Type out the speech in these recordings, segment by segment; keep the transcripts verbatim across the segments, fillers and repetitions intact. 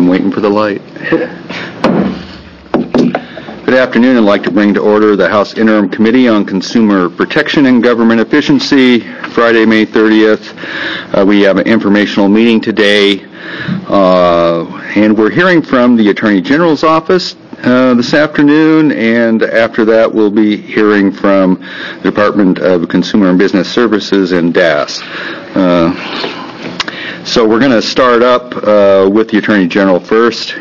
I'm waiting for the light. Good afternoon. I'd like to bring to order the House Interim Committee on Consumer Protection and Government Efficiency, Friday, May thirtieth. Uh, we have an informational meeting today, uh, and we're hearing from the Attorney General's office uh, this afternoon, and after that we'll be hearing from the Department of Consumer and Business Services and D A S. Uh, so we're going to start up uh, with the Attorney General first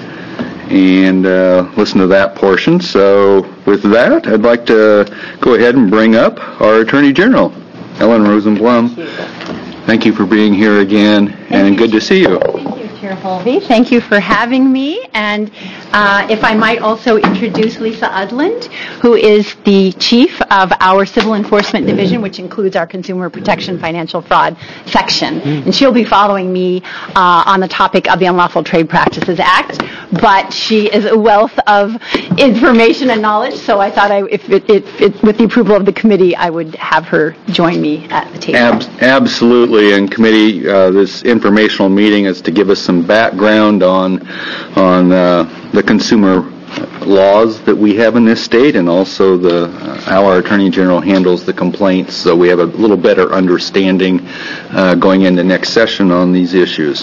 and uh, listen to that portion. So with that, I'd like to go ahead and bring up our Attorney General, Ellen Rosenblum. Thank you, Thank you for being here again, Thank and you. good to see you. Thank you, Chair Holvey. Thank you for having me. And uh, if I might also introduce Lisa Udland, who is the chief of our Civil Enforcement Division, which includes our Consumer Protection Financial Fraud section. And she'll be following me uh, on the topic of the Unlawful Trade Practices Act. But she is a wealth of information and knowledge, so I thought I, if it, it, it, with the approval of the committee, I would have her join me at the table. Ab- absolutely. And committee, uh, this informational meeting is to give us some background on on uh, the consumer laws that we have in this state, and also the uh, how our Attorney General handles the complaints, so we have a little better understanding uh, going into next session on these issues.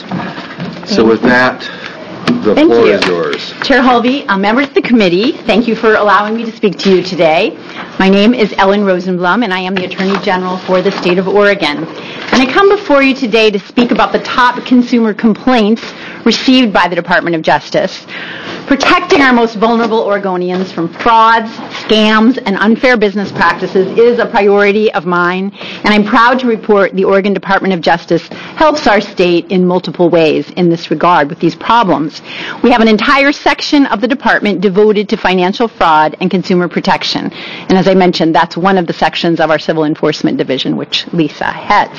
So with that, the Thank floor you. is yours. Chair Holvey, uh, members of the committee, thank you for allowing me to speak to you today. My name is Ellen Rosenblum, and I am the Attorney General for the state of Oregon. And I come before you today to speak about the top consumer complaints received by the Department of Justice. Protecting our most vulnerable Oregonians from frauds, scams, and unfair business practices is a priority of mine, and I'm proud to report the Oregon Department of Justice helps our state in multiple ways in this regard with these problems. We have an entire section of the department devoted to financial fraud and consumer protection, and as I mentioned, that's one of the sections of our Civil Enforcement Division, which Lisa heads.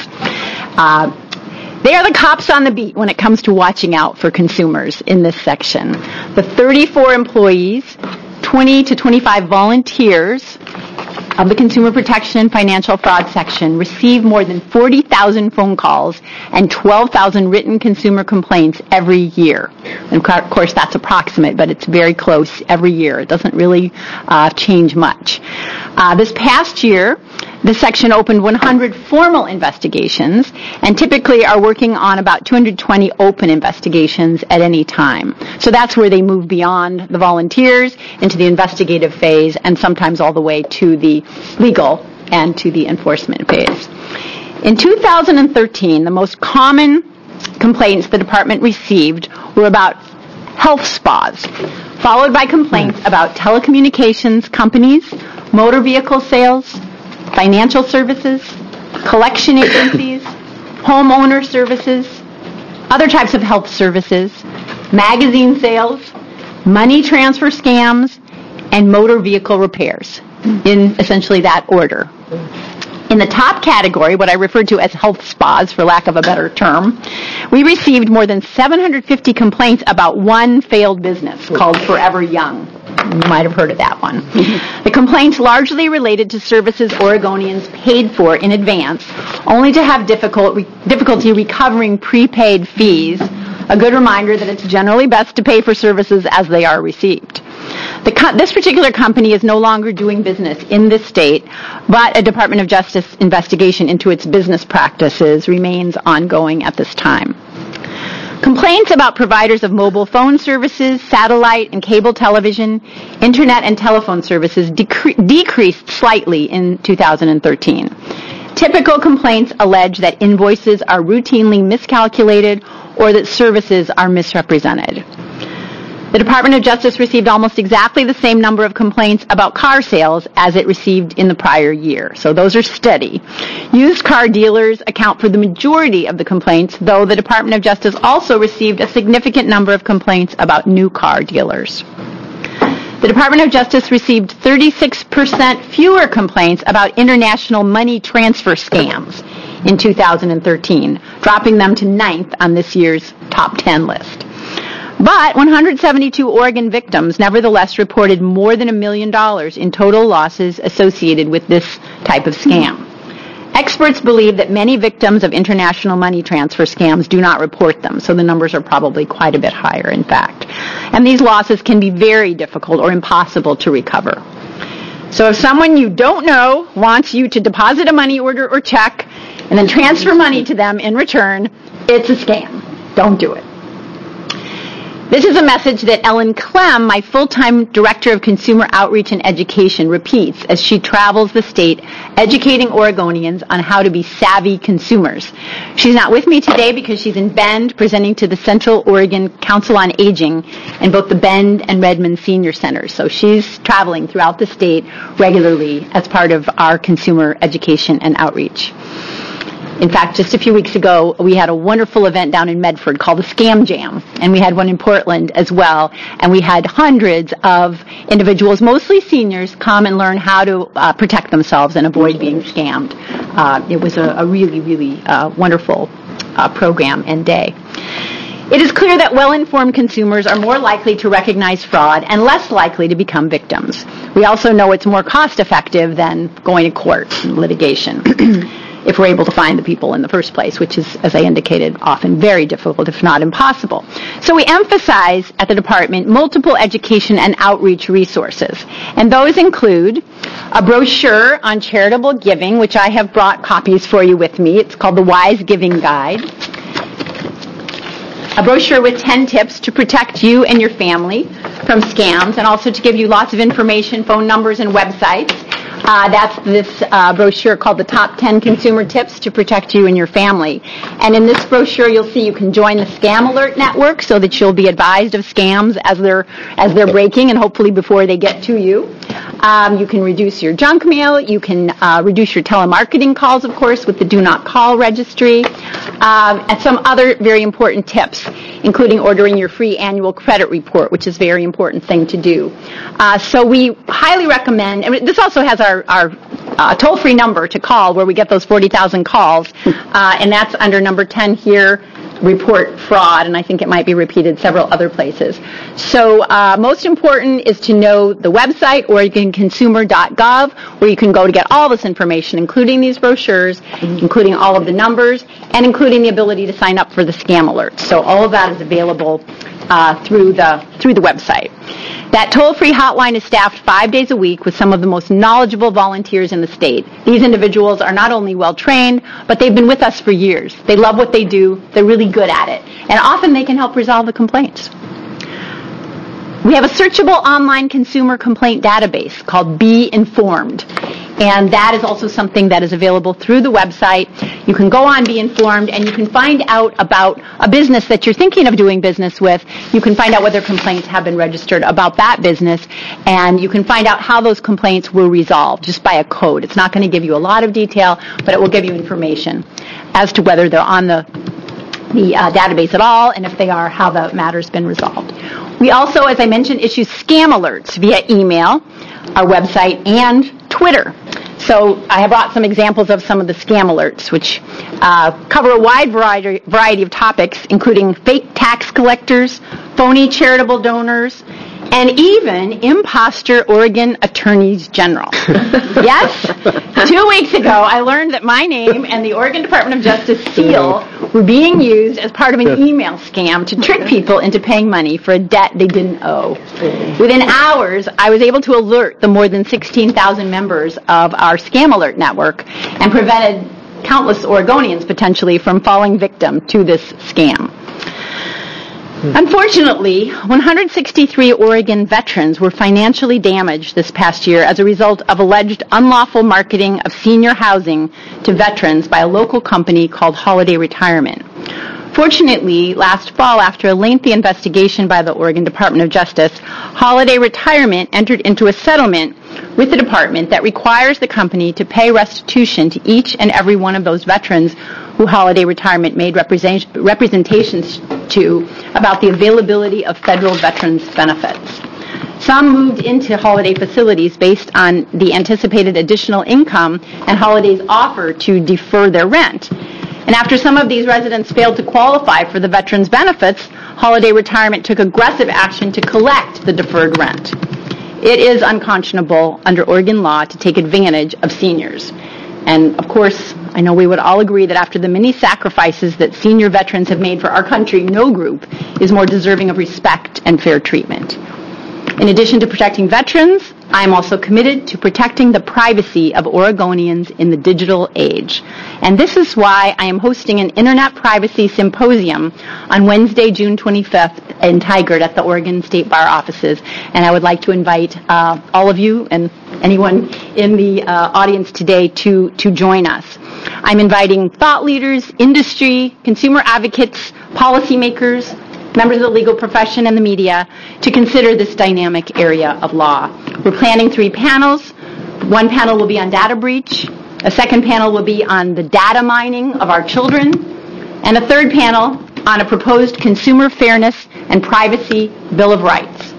Uh, They are the cops on the beat when it comes to watching out for consumers in this section. The thirty-four employees, twenty to twenty-five volunteers of the Consumer Protection and Financial Fraud section receive more than forty thousand phone calls and twelve thousand written consumer complaints every year. And of course, that's approximate, but it's very close every year. It doesn't really uh, change much. Uh, this past year, the section opened one hundred formal investigations and typically are working on about two hundred twenty open investigations at any time. So that's where they move beyond the volunteers into the investigative phase and sometimes all the way to the legal and to the enforcement phase. In two thousand thirteen, the most common complaints the department received were about health spas, followed by complaints about telecommunications companies, motor vehicle sales, financial services, collection agencies, homeowner services, other types of health services, magazine sales, money transfer scams, and motor vehicle repairs, in essentially that order. In the top category, what I refer to as health spas, for lack of a better term, we received more than seven hundred fifty complaints about one failed business called Forever Young. You might have heard of that one. The complaints largely related to services Oregonians paid for in advance, only to have difficult, difficulty recovering prepaid fees, a good reminder that it's generally best to pay for services as they are received. The co- this particular company is no longer doing business in this state, but a Department of Justice investigation into its business practices remains ongoing at this time. Complaints about providers of mobile phone services, satellite and cable television, internet and telephone services decre- decreased slightly in two thousand thirteen. Typical complaints allege that invoices are routinely miscalculated or that services are misrepresented. The Department of Justice received almost exactly the same number of complaints about car sales as it received in the prior year. So those are steady. Used car dealers account for the majority of the complaints, though the Department of Justice also received a significant number of complaints about new car dealers. The Department of Justice received thirty-six percent fewer complaints about international money transfer scams in two thousand thirteen, dropping them to ninth on this year's top ten list. But one hundred seventy-two Oregon victims nevertheless reported more than a million dollars in total losses associated with this type of scam. Experts believe that many victims of international money transfer scams do not report them, so the numbers are probably quite a bit higher, in fact. And these losses can be very difficult or impossible to recover. So if someone you don't know wants you to deposit a money order or check and then transfer money to them in return, it's a scam. Don't do it. This is a message that Ellen Clem, my full-time Director of Consumer Outreach and Education, repeats as she travels the state educating Oregonians on how to be savvy consumers. She's not with me today because she's in Bend presenting to the Central Oregon Council on Aging in both the Bend and Redmond Senior Centers. So she's traveling throughout the state regularly as part of our consumer education and outreach. In fact, just a few weeks ago, we had a wonderful event down in Medford called the Scam Jam, and we had one in Portland as well, and we had hundreds of individuals, mostly seniors, come and learn how to uh, protect themselves and avoid being scammed. Uh, it was a, a really, really uh, wonderful uh, program and day. It is clear that well-informed consumers are more likely to recognize fraud and less likely to become victims. We also know it's more cost-effective than going to court and litigation. If we're able to find the people in the first place, which is, as I indicated, often very difficult, if not impossible. So we emphasize at the department multiple education and outreach resources. And those include a brochure on charitable giving, which I have brought copies for you with me. It's called the Wise Giving Guide. A brochure with ten tips to protect you and your family from scams, and also to give you lots of information, phone numbers, and websites. Uh, that's this uh, brochure called the Top ten Consumer Tips to Protect You and Your Family. And in this brochure, you'll see you can join the Scam Alert Network so that you'll be advised of scams as they're as they're breaking and hopefully before they get to you. Um, you can reduce your junk mail. You can uh, reduce your telemarketing calls, of course, with the Do Not Call registry. Um, and some other very important tips, including ordering your free annual credit report, which is a very important thing to do. Uh, so we highly recommend, and this also has our, our uh, toll-free number to call where we get those forty thousand calls, uh, and that's under number ten here, report fraud, and I think it might be repeated several other places. So uh, most important is to know the website, oregon consumer dot gov, where you can go to get all this information, including these brochures, including all of the numbers, and including the ability to sign up for the scam alerts. So all of that is available uh, through the through the website. That toll-free hotline is staffed five days a week with some of the most knowledgeable volunteers in the state. These individuals are not only well-trained, but they've been with us for years. They love what they do. They're really good at it. And often they can help resolve the complaints. We have a searchable online consumer complaint database called Be Informed. And that is also something that is available through the website. You can go on Be Informed, and you can find out about a business that you're thinking of doing business with. You can find out whether complaints have been registered about that business, and you can find out how those complaints were resolved just by a code. It's not going to give you a lot of detail, but it will give you information as to whether they're on the, the uh, database at all, and if they are, how the matter's been resolved. We also, as I mentioned, issue scam alerts via email, our website, and Twitter. So I have brought some examples of some of the scam alerts, which uh, cover a wide variety, variety of topics, including fake tax collectors, phony charitable donors, and even imposter Oregon attorneys general. Yes, two weeks ago I learned that my name and the Oregon Department of Justice seal were being used as part of an email scam to trick people into paying money for a debt they didn't owe. Within hours, I was able to alert the more than sixteen thousand members of our Scam Alert network and prevented countless Oregonians potentially from falling victim to this scam. Unfortunately, one hundred sixty-three Oregon veterans were financially damaged this past year as a result of alleged unlawful marketing of senior housing to veterans by a local company called Holiday Retirement. Fortunately, last fall, after a lengthy investigation by the Oregon Department of Justice, Holiday Retirement entered into a settlement with the department that requires the company to pay restitution to each and every one of those veterans who Holiday Retirement made represent- representations to about the availability of federal veterans benefits. Some moved into Holiday facilities based on the anticipated additional income and Holiday's offer to defer their rent. And after some of these residents failed to qualify for the veterans' benefits, Holiday Retirement took aggressive action to collect the deferred rent. It is unconscionable under Oregon law to take advantage of seniors. And, of course, I know we would all agree that after the many sacrifices that senior veterans have made for our country, no group is more deserving of respect and fair treatment. In addition to protecting veterans, I am also committed to protecting the privacy of Oregonians in the digital age. And this is why I am hosting an Internet Privacy Symposium on Wednesday, June twenty-fifth in Tigard at the Oregon State Bar offices. And I would like to invite uh, all of you and anyone in the uh, audience today to, to join us. I'm inviting thought leaders, industry, consumer advocates, policymakers, members of the legal profession and the media to consider this dynamic area of law. We're planning three panels. One panel will be on data breach. A second panel will be on the data mining of our children. And a third panel on a proposed Consumer Fairness and Privacy Bill of Rights.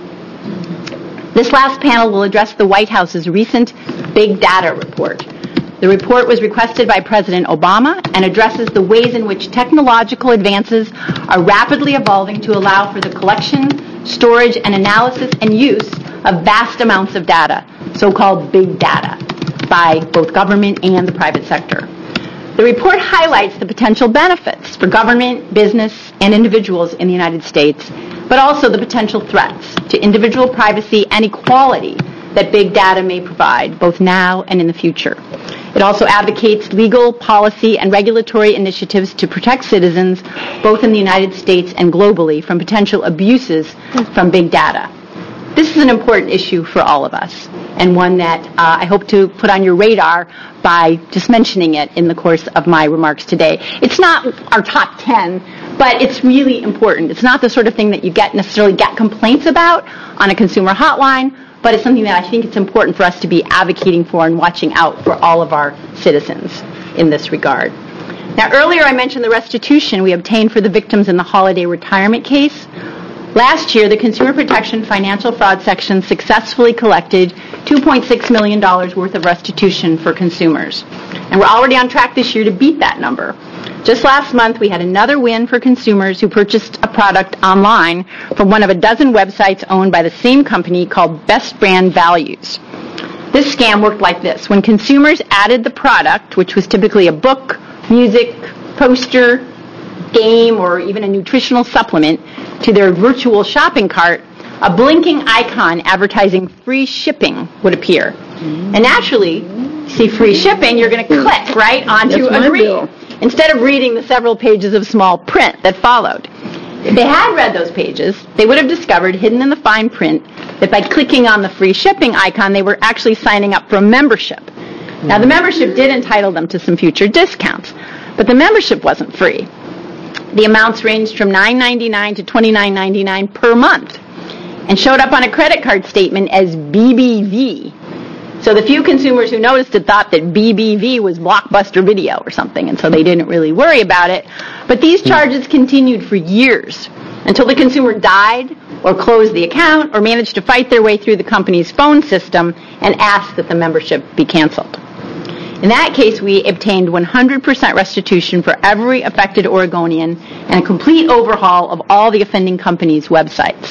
This last panel will address the White House's recent Big Data report. The report was requested by President Obama and addresses the ways in which technological advances are rapidly evolving to allow for the collection, storage, and analysis and use of vast amounts of data, so-called big data, by both government and the private sector. The report highlights the potential benefits for government, business, and individuals in the United States, but also the potential threats to individual privacy and equality that big data may provide, both now and in the future. It also advocates legal, policy, and regulatory initiatives to protect citizens, both in the United States and globally, from potential abuses from big data. This is an important issue for all of us, and one that uh, I hope to put on your radar by just mentioning it in the course of my remarks today. It's not our top ten, but it's really important. It's not the sort of thing that you get necessarily get complaints about on a consumer hotline, but it's something that I think it's important for us to be advocating for and watching out for all of our citizens in this regard. Now, earlier I mentioned the restitution we obtained for the victims in the Holiday retirement case. Last year, the Consumer Protection Financial Fraud Section successfully collected two point six million dollars worth of restitution for consumers. And we're already on track this year to beat that number. Just last month, we had another win for consumers who purchased a product online from one of a dozen websites owned by the same company called Best Brand Values. This scam worked like this. When consumers added the product, which was typically a book, music, poster, game, or even a nutritional supplement, to their virtual shopping cart, a blinking icon advertising free shipping would appear. Mm-hmm. And naturally, you see free shipping, you're going to click right onto agree, instead of reading the several pages of small print that followed. If they had read those pages, they would have discovered, hidden in the fine print, that by clicking on the free shipping icon, they were actually signing up for a membership. Mm-hmm. Now, the membership did entitle them to some future discounts, but the membership wasn't free. The amounts ranged from nine ninety-nine to twenty-nine ninety-nine per month and showed up on a credit card statement as B B V. So the few consumers who noticed it thought that B B V was Blockbuster Video or something, and so they didn't really worry about it. But these charges continued for years until the consumer died or closed the account or managed to fight their way through the company's phone system and asked that the membership be canceled. In that case, we obtained one hundred percent restitution for every affected Oregonian and a complete overhaul of all the offending companies' websites.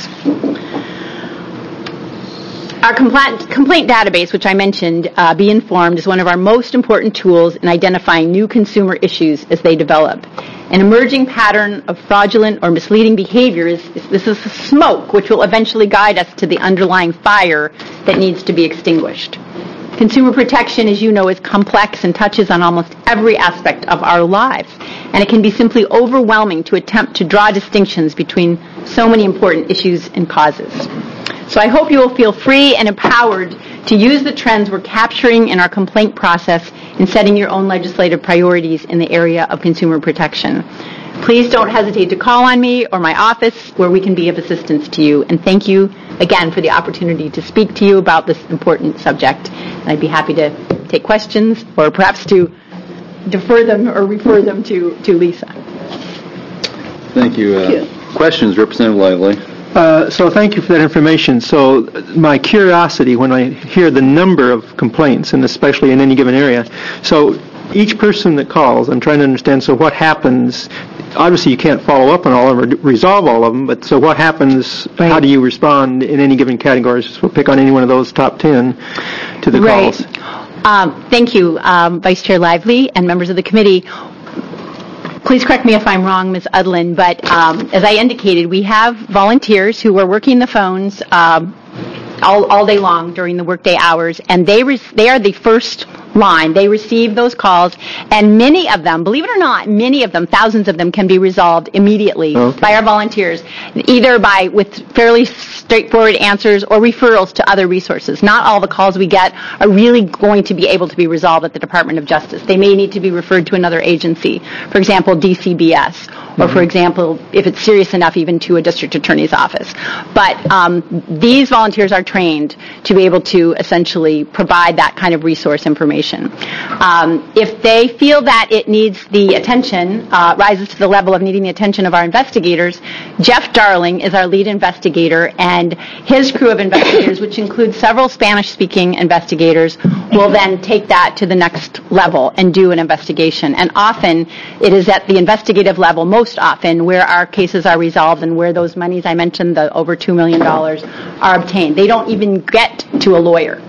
Our complaint, complaint database, which I mentioned, uh, Be Informed, is one of our most important tools in identifying new consumer issues as they develop. An emerging pattern of fraudulent or misleading behavior is, is this is smoke, which will eventually guide us to the underlying fire that needs to be extinguished. Consumer protection, as you know, is complex and touches on almost every aspect of our lives, and it can be simply overwhelming to attempt to draw distinctions between so many important issues and causes. So I hope you will feel free and empowered to use the trends we're capturing in our complaint process in setting your own legislative priorities in the area of consumer protection. Please don't hesitate to call on me or my office where we can be of assistance to you. And thank you again for the opportunity to speak to you about this important subject. And I'd be happy to take questions or perhaps to defer them or refer them to, to Lisa. Thank you. Uh, thank you. Questions, Representative Lively? Uh, so thank you for that information. So my curiosity when I hear the number of complaints, and especially in any given area, so each person that calls, I'm trying to understand, so what happens? Obviously you can't follow up on all of them or resolve all of them, but so what happens, right. How do you respond in any given category? So we'll pick on any one of those top ten to the right. calls. Um, thank you, um, Vice Chair Lively and members of the committee. Please correct me if I'm wrong, Miz Udlin, but um, as I indicated, we have volunteers who are working the phones um, all, all day long during the workday hours, and they re- they are the first line. They receive those calls, and many of them, believe it or not, many of them, thousands of them, can be resolved immediately okay. by our volunteers, either by with fairly straightforward answers or referrals to other resources. Not all the calls we get are really going to be able to be resolved at the Department of Justice. They may need to be referred to another agency, for example, D C B S, or mm-hmm. for example, if it's serious enough, even to a district attorney's office. But um, these volunteers are trained to be able to essentially provide that kind of resource information. Um, if they feel that it needs the attention, uh, rises to the level of needing the attention of our investigators, Jeff Darling is our lead investigator, and his crew of investigators, which includes several Spanish-speaking investigators, will then take that to the next level and do an investigation. And often, it is at the investigative level, most often, where our cases are resolved and where those monies I mentioned, the over two million dollars, are obtained. They don't even get to a lawyer.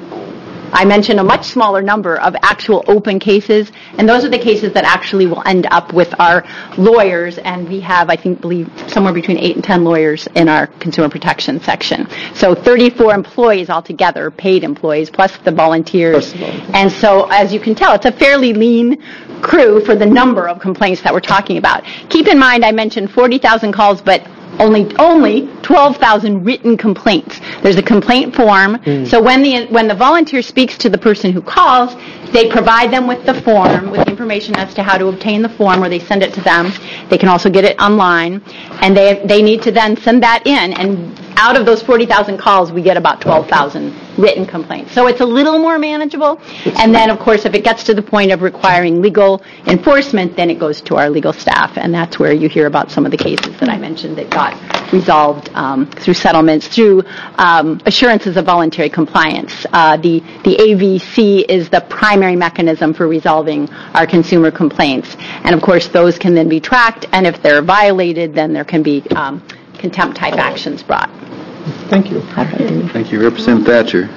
I mentioned a much smaller number of actual open cases, and those are the cases that actually will end up with our lawyers, and we have, I think, believe somewhere between eight and ten lawyers in our consumer protection section. So thirty-four employees altogether, paid employees, plus the volunteers. And so, as you can tell, it's a fairly lean crew for the number of complaints that we're talking about. Keep in mind, I mentioned forty thousand calls, but only only twelve thousand written complaints. There's a complaint form. Mm. So when the when the volunteer speaks to the person who calls, they provide them with the form, with information as to how to obtain the form, or they send it to them. They can also get it online, and they they need to then send that in. And out of those forty thousand calls, we get about twelve thousand written complaints. So it's a little more manageable. And then, of course, if it gets to the point of requiring legal enforcement, then it goes to our legal staff, and that's where you hear about some of the cases that I mentioned that got resolved um, through settlements, through um, assurances of voluntary compliance. Uh, the, the A V C is the primary mechanism for resolving our consumer complaints. And, of course, those can then be tracked, and if they're violated, then there can be um, contempt-type actions brought. Thank you. Thank you. Representative Thatcher.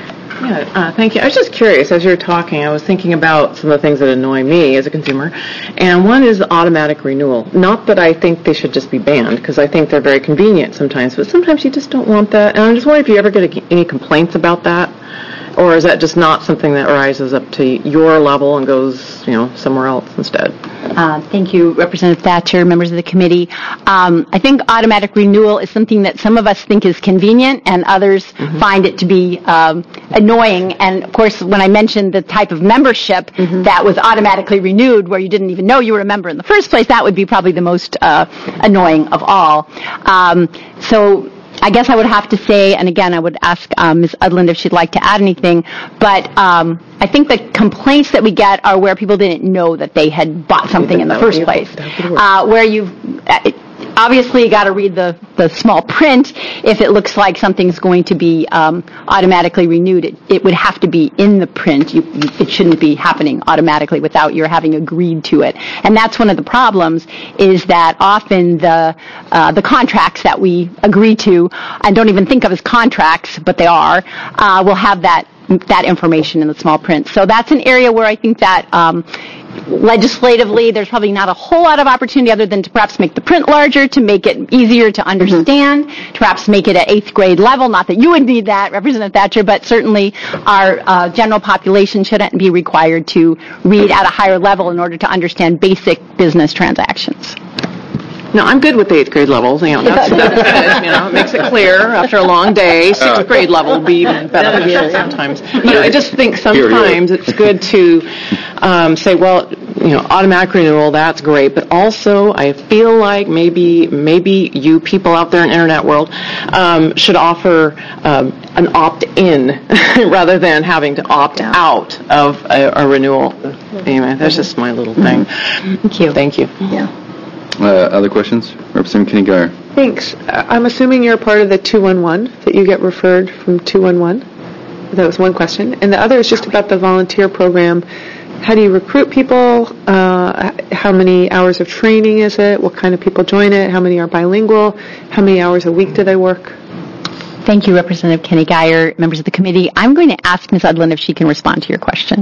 Yeah, uh, thank you. I was just curious, as you were talking, I was thinking about some of the things that annoy me as a consumer, and one is the automatic renewal. Not that I think they should just be banned, because I think they're very convenient sometimes, but sometimes you just don't want that. And I'm just wondering if you ever get any complaints about that, or is that just not something that rises up to your level and goes, you know, somewhere else instead? Uh, thank you, Representative Thatcher, members of the committee. Um, I think automatic renewal is something that some of us think is convenient, and others mm-hmm. find it to be um, annoying. And, of course, when I mentioned the type of membership mm-hmm. that was automatically renewed, where you didn't even know you were a member in the first place, that would be probably the most uh, annoying of all. Um, so I guess I would have to say, and again, I would ask um, Miz Udland if she'd like to add anything, but um, I think the complaints that we get are where people didn't know that they had bought something in the first place. Uh, where you've uh, obviously you got to read the, the small print. If it looks like something's going to be um, automatically renewed, it, it would have to be in the print. You, you, it shouldn't be happening automatically without your having agreed to it. And that's one of the problems, is that often the uh, the contracts that we agree to, and don't even think of as contracts, but they are, uh, will have that that information in the small print. So that's an area where I think that um, legislatively there's probably not a whole lot of opportunity other than to perhaps make the print larger, to make it easier to understand, mm-hmm. to perhaps make it at eighth grade level. Not that you would need that, Representative Thatcher, but certainly our uh, general population shouldn't be required to read at a higher level in order to understand basic business transactions. No, I'm good with the eighth grade levels. You know, that's, that's good. You know, it makes it clear after a long day. Sixth grade level would be even better here sometimes. You know, I just think sometimes it's good to um, say, well, you know, automatic renewal, that's great, but also I feel like maybe maybe you people out there in the internet world um, should offer um, an opt-in rather than having to opt out of a, a renewal. Anyway, that's just my little thing. Thank you. Thank you. Yeah. Uh, other questions? Representative Kenny-Geyer. Thanks. I'm assuming you're part of the two one one, that you get referred from two one one. That was one question. And the other is just about the volunteer program. How do you recruit people? Uh, how many hours of training is it? What kind of people join it? How many are bilingual? How many hours a week do they work? Thank you, Representative Kenny Geyer, members of the committee. I'm going to ask Miz Udland if she can respond to your question.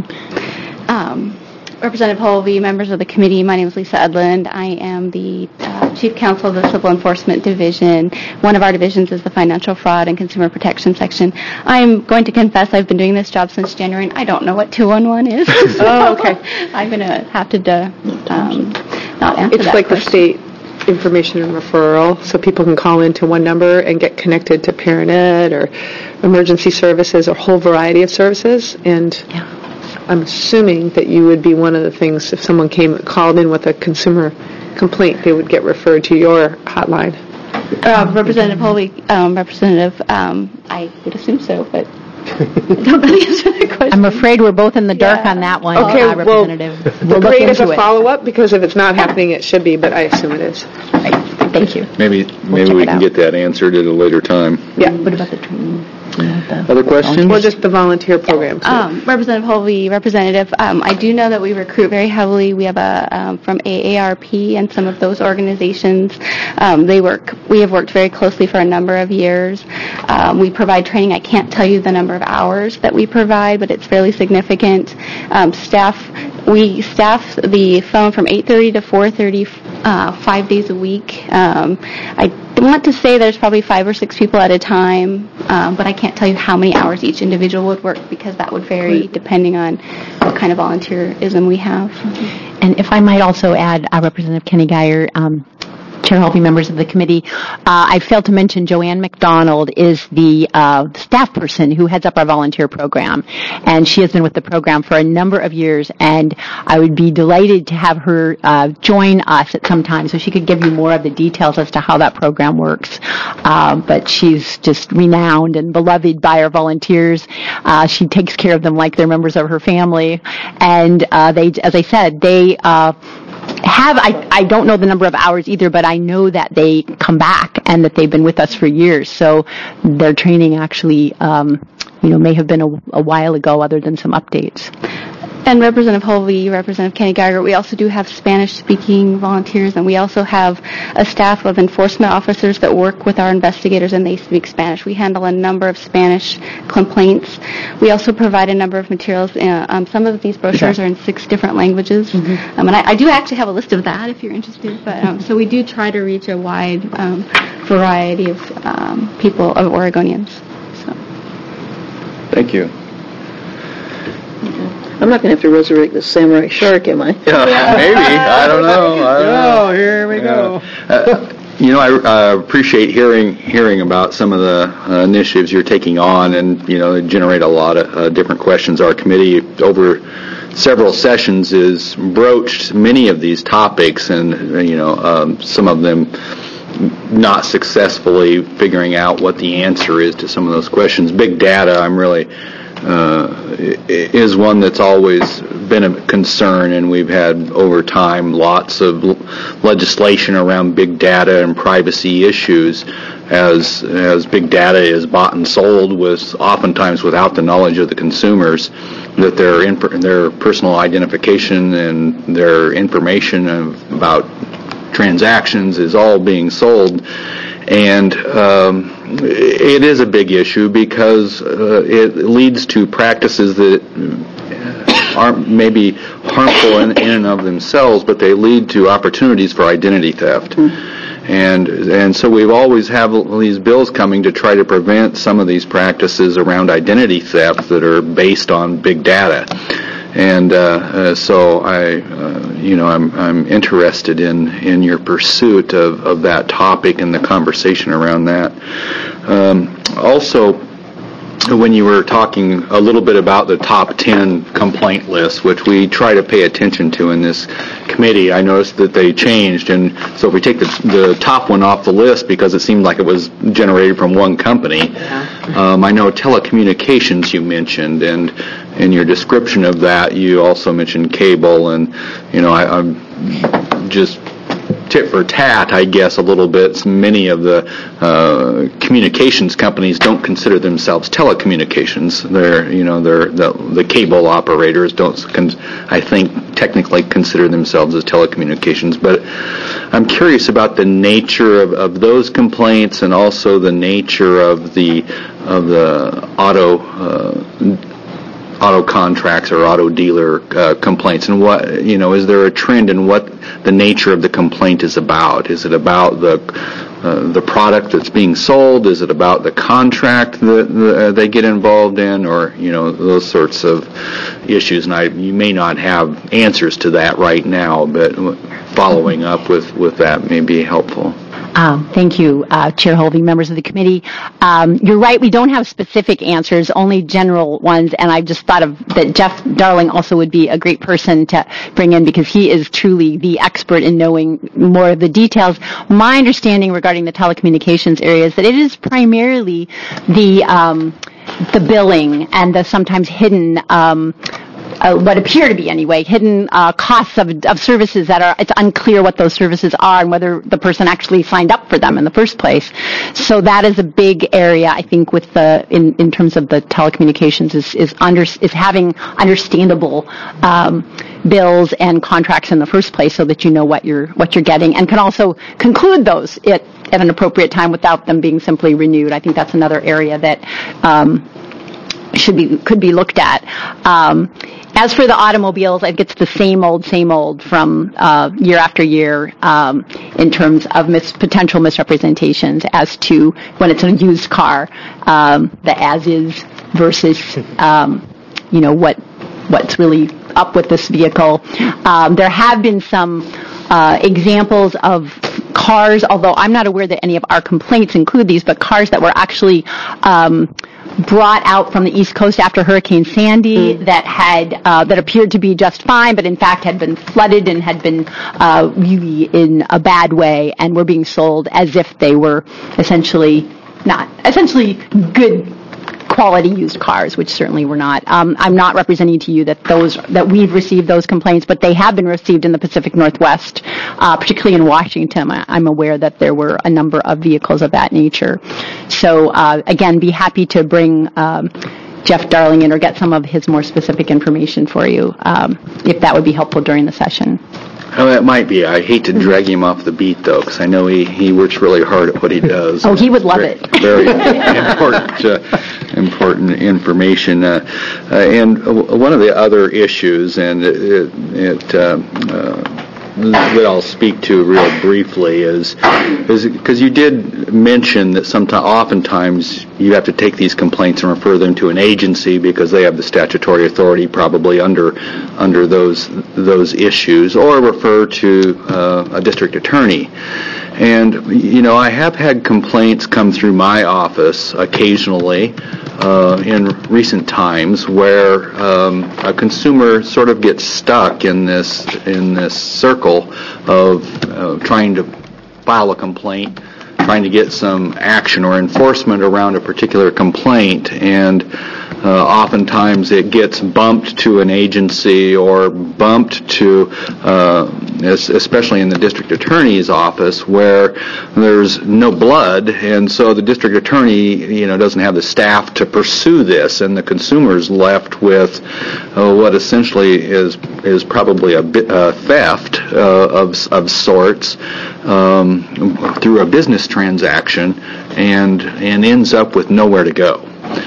Um, Representative Holvey, members of the committee, my name is Lisa Udland. I am the uh, Chief Counsel of the Civil Enforcement Division. One of our divisions is the Financial Fraud and Consumer Protection Section. I am going to confess I've been doing this job since January, and I don't know what two one one is. Oh, okay. I'm going to have to uh, um, not answer It's that like question. the state information and referral, so people can call into one number and get connected to Parent Ed or emergency services or a whole variety of services. And Yeah. I'm assuming that you would be one of the things, if someone came called in with a consumer complaint, they would get referred to your hotline. Uh, Representative Holvey, um, Representative, um, I would assume so, but I don't know the answer to the question. I'm afraid we're both in the dark Yeah. on that one, Okay, uh, well, Representative. The We'll look grade is into a it. follow-up, because if it's not happening, it should be, but I assume it is. Thank you. Maybe maybe check we it can out. get that answered at a later time. Yeah. What about the training? You know, the- Other questions? Well, just the volunteer program. too. Um, Representative Holvey, Representative, um, I do know that we recruit very heavily. We have a um, from A A R P and some of those organizations. Um, they work. We have worked very closely for a number of years. Um, we provide training. I can't tell you the number of hours that we provide, but it's fairly significant. Um, staff. We staff the phone from eight thirty to four thirty, uh, five days a week. Um, I want to say there's probably five or six people at a time, um, but I can't tell you how many hours each individual would work, because that would vary depending on what kind of volunteerism we have. And if I might also add, uh, Representative Kenny Geyer, um, Chair Holvey, members of the committee, uh, I failed to mention Joanne McDonald is the uh, staff person who heads up our volunteer program, and she has been with the program for a number of years, and I would be delighted to have her uh, join us at some time so she could give you more of the details as to how that program works. Uh, but she's just renowned and beloved by our volunteers. Uh, she takes care of them like they're members of her family, and uh, they, as I said, they uh, have, I, I don't know the number of hours either, but I know that they come back and that they've been with us for years. So their training actually, um, you know, may have been a, a while ago other than some updates. And Representative Holvey, Representative Kenny Geiger, we also do have Spanish-speaking volunteers, and we also have a staff of enforcement officers that work with our investigators, and they speak Spanish. We handle a number of Spanish complaints. We also provide a number of materials. Uh, um, some of these brochures are in six different languages, mm-hmm. um, and I, I do actually have a list of that if you're interested. But um, so we do try to reach a wide um, variety of um, people, of Oregonians. So. Thank you. I'm not going to have to resurrect the samurai shark, am I? Yeah, maybe. I don't know. I don't know. Oh, here we go. Uh, you know, I uh, appreciate hearing hearing about some of the uh, initiatives you're taking on, and you know, they generate a lot of uh, different questions. Our committee, over several sessions, has broached many of these topics, and you know, um, some of them not successfully figuring out what the answer is to some of those questions. Big data, I'm really. Uh, is one that's always been a concern, and we've had over time lots of l- legislation around big data and privacy issues, as as big data is bought and sold with oftentimes without the knowledge of the consumers, that their inf- their personal identification and their information of, about transactions is all being sold. And um, it is a big issue because uh, it leads to practices that aren't maybe harmful in, in and of themselves, but they lead to opportunities for identity theft. Mm-hmm. And and so we've always have these bills coming to try to prevent some of these practices around identity theft that are based on big data. And uh, uh, so I, uh, you know, I'm I'm interested in, in your pursuit of, of that topic and the conversation around that. Um, also, when you were talking a little bit about the top ten complaint list, which we try to pay attention to in this committee, I noticed that they changed. And so if we take the, the top one off the list because it seemed like it was generated from one company, um, I know telecommunications you mentioned, and in your description of that, you also mentioned cable. And, you know, I, I'm just tit for tat, I guess, a little bit. Many of the uh, communications companies don't consider themselves telecommunications. They're, you know, they're the, the cable operators don't, I think, technically consider themselves as telecommunications. But I'm curious about the nature of, of those complaints and also the nature of the of the auto. Uh, auto contracts or auto dealer uh, complaints, and what, you know, is there a trend in what the nature of the complaint is about? Is it about the uh, the product that's being sold? Is it about the contract that uh, they get involved in, or, you know, those sorts of issues? And I, you may not have answers to that right now, but following up with, with that may be helpful. Um, thank you, uh, Chair Holvey, members of the committee. Um, you're right, we don't have specific answers, only general ones, and I just thought of that Jeff Darling also would be a great person to bring in because he is truly the expert in knowing more of the details. My understanding regarding the telecommunications area is that it is primarily the um, the billing and the sometimes hidden um Uh, what appear to be anyway, hidden uh, costs of, of services that are, it's unclear what those services are and whether the person actually signed up for them in the first place. So that is a big area, I think, with the, in, in terms of the telecommunications is, is under, is having understandable, um, bills and contracts in the first place so that you know what you're, what you're getting and can also conclude those at, at an appropriate time without them being simply renewed. I think that's another area that, um, should be, could be looked at. Um, As for the automobiles, I think it's the same old, same old from uh, year after year um, in terms of mis- potential misrepresentations as to when it's a used car, um, the as-is versus, um, you know, what what's really up with this vehicle. Um, there have been some uh, examples of cars, although I'm not aware that any of our complaints include these, but cars that were actually um, brought out from the East Coast after Hurricane Sandy mm. that had uh, that appeared to be just fine, but in fact had been flooded and had been uh, really in a bad way, and were being sold as if they were essentially not essentially good quality used cars, which certainly were not. Um, I'm not representing to you that those that we've received those complaints, but they have been received in the Pacific Northwest, uh, particularly in Washington. I'm aware that there were a number of vehicles of that nature. So uh, again, be happy to bring um, Jeff Darling in or get some of his more specific information for you, um, if that would be helpful during the session. Oh, that might be. I hate to drag him off the beat, though, because I know he, he works really hard at what he does. Oh, he would love very, it. Very important, uh, important information. Uh, uh, and one of the other issues, and it, it uh, uh, that I'll speak to real briefly, is is because you did mention that sometimes, oftentimes, you have to take these complaints and refer them to an agency because they have the statutory authority, probably under under those those issues, or refer to uh, a district attorney. And you know, I have had complaints come through my office occasionally uh, in recent times where um, a consumer sort of gets stuck in this in this circle of uh, trying to file a complaint, trying to get some action or enforcement around a particular complaint, and uh, oftentimes it gets bumped to an agency or bumped to, uh, especially in the district attorney's office, where there's no blood, and so the district attorney, you know, doesn't have the staff to pursue this, and the consumer's left with uh, what essentially is is probably a bit, uh, theft uh, of of sorts um, through a business transaction, and and ends up with nowhere to go.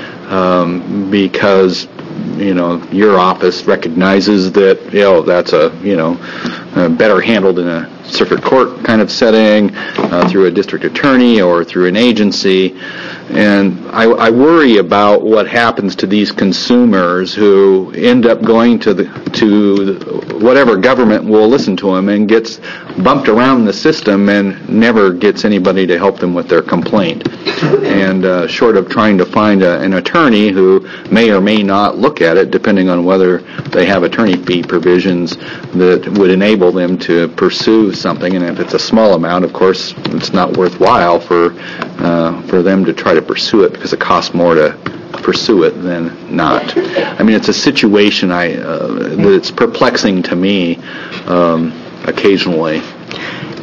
Um, because, you know, your office recognizes that, you know, that's a, you know, uh, better handled in a circuit court kind of setting, uh, through a district attorney or through an agency. And I, I worry about what happens to these consumers who end up going to the to whatever government will listen to them and gets bumped around the system and never gets anybody to help them with their complaint. And uh, short of trying to find a, an attorney who may or may not look at it, depending on whether they have attorney fee provisions that would enable them to pursue something, and if it's a small amount, of course, it's not worthwhile for uh, for them to try to pursue it because it costs more to pursue it than not. I mean, it's a situation I uh, that's perplexing to me um, occasionally.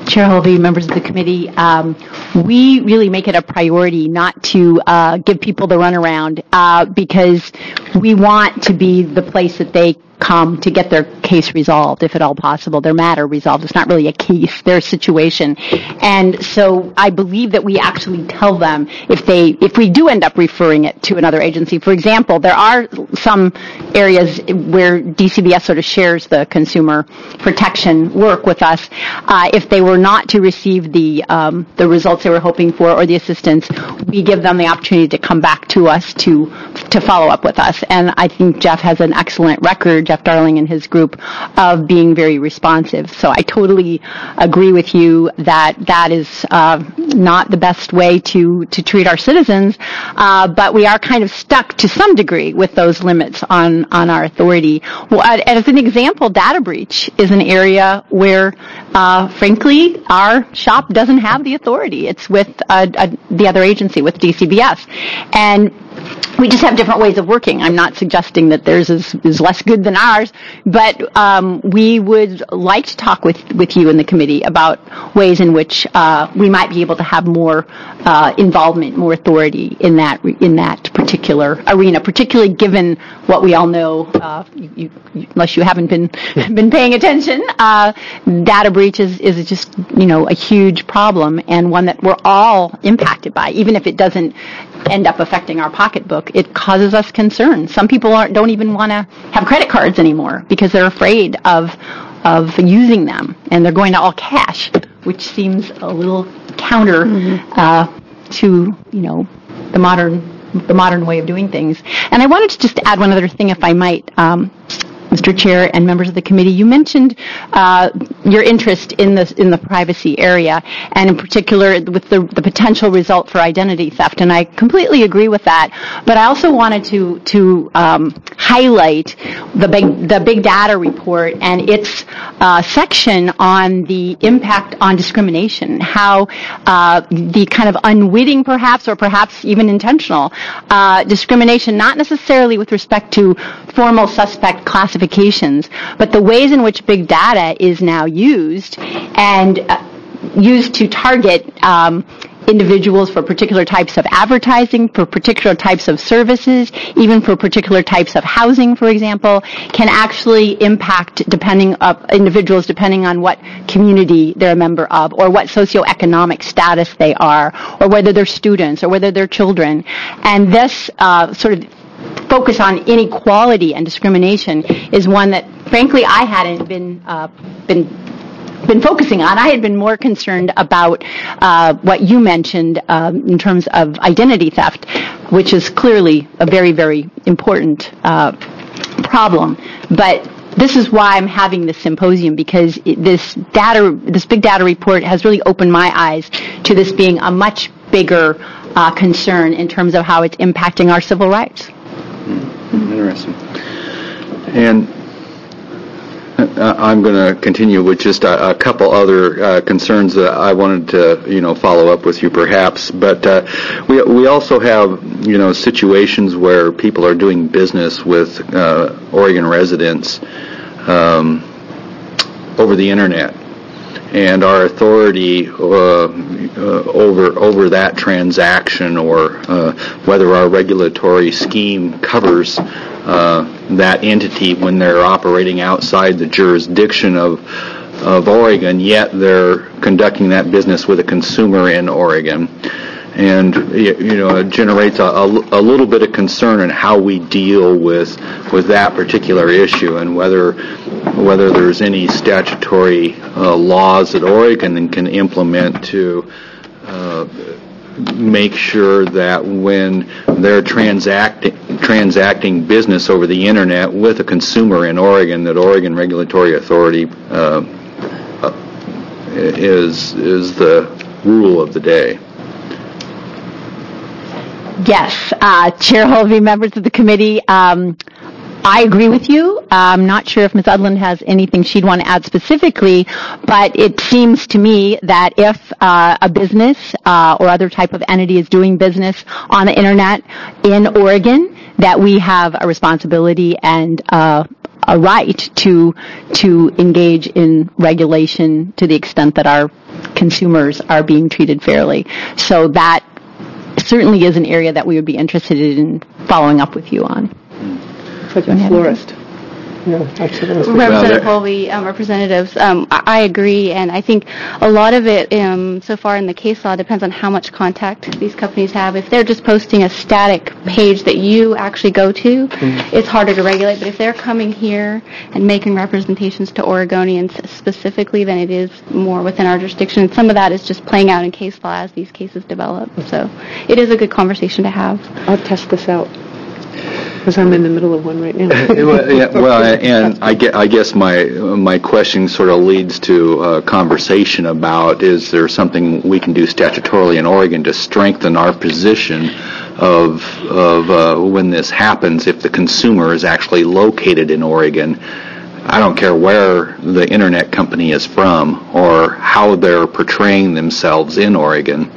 Chair Hulvey, members of the committee, um, we really make it a priority not to uh, give people the runaround uh, because we want to be the place that they come to get their case resolved, if at all possible, their matter resolved. It's not really a case, their situation. And so I believe that we actually tell them if they, if we do end up referring it to another agency. For example, there are some areas where D C B S sort of shares the consumer protection work with us. Uh, if they were not to receive the um, the results they were hoping for or the assistance, we give them the opportunity to come back to us to to follow up with us. And I think Jeff has an excellent record, Jeff Darling and his group, of being very responsive. So I totally agree with you that that is uh, not the best way to, to treat our citizens, uh, but we are kind of stuck to some degree with those limits on, on our authority. Well, as an example, data breach is an area where, uh, frankly, our shop doesn't have the authority. It's with uh, uh, the other agency, with D C B S. And we just have different ways of working. I'm not suggesting that theirs is, is less good than ours, but um, we would like to talk with, with you in the committee about ways in which uh, we might be able to have more uh, involvement, more authority in that in that particular arena, particularly given what we all know. Uh, you, you, unless you haven't been been paying attention, uh, data breach is, is just you know a huge problem and one that we're all impacted by, even if it doesn't end up affecting our pocketbook. It causes us concern. Some people aren't, don't even want to have credit cards anymore because they're afraid of of using them, and they're going to all cash, which seems a little counter mm-hmm. uh, to you know the modern the modern way of doing things. And I wanted to just add one other thing, if I might. Um, Mister Chair and members of the committee, you mentioned uh, your interest in the in the privacy area, and in particular with the, the potential result for identity theft. And I completely agree with that. But I also wanted to to um, highlight the big the big data report and its uh, section on the impact on discrimination, how uh, the kind of unwitting, perhaps, or perhaps even intentional uh, discrimination, not necessarily with respect to formal suspect classifications, but the ways in which big data is now used and uh, used to target um, individuals for particular types of advertising, for particular types of services, even for particular types of housing, for example, can actually impact depending of individuals depending on what community they're a member of, or what socioeconomic status they are, or whether they're students, or whether they're children. And this uh, sort of focus on inequality and discrimination is one that, frankly, I hadn't been uh, been been focusing on. I had been more concerned about uh, what you mentioned um, in terms of identity theft, which is clearly a very, very important uh, problem. But this is why I'm having this symposium, because it, this data, this big data report has really opened my eyes to this being a much bigger uh, concern in terms of how it's impacting our civil rights. Interesting. And I'm going to continue with just a, a couple other uh, concerns that I wanted to, you know, follow up with you perhaps. But uh, we we also have, you know, situations where people are doing business with uh, Oregon residents um, over the internet, and our authority uh, uh, over over that transaction, or uh, whether our regulatory scheme covers uh, that entity when they're operating outside the jurisdiction of of Oregon, yet they're conducting that business with a consumer in Oregon. And, you know, it generates a, a, a little bit of concern in how we deal with with that particular issue, and whether whether there's any statutory uh, laws that Oregon can implement to uh, make sure that when they're transacting transacting business over the internet with a consumer in Oregon, that Oregon Regulatory Authority uh, uh, is is the rule of the day. Yes, uh, Chair Hulvey, members of the committee, um, I agree with you. I'm not sure if Miz Udland has anything she'd want to add specifically, but it seems to me that if uh, a business uh, or other type of entity is doing business on the internet in Oregon, that we have a responsibility and uh, a right to to engage in regulation to the extent that our consumers are being treated fairly. So that certainly is an area that we would be interested in following up with you on. It's like a florist. Yeah, absolutely. Representative Holvey, um, representatives, um, I, I agree, and I think a lot of it um, so far in the case law depends on how much contact these companies have. If they're just posting a static page that you actually go to, mm-hmm. it's harder to regulate, but if they're coming here and making representations to Oregonians specifically, then it is more within our jurisdiction, and some of that is just playing out in case law as these cases develop. So it is a good conversation to have. I'll test this out. Because I'm in the middle of one right now. well, yeah, well, and I guess, I guess my my question sort of leads to a conversation about, is there something we can do statutorily in Oregon to strengthen our position of of uh, when this happens, if the consumer is actually located in Oregon? I don't care where the internet company is from or how they're portraying themselves in Oregon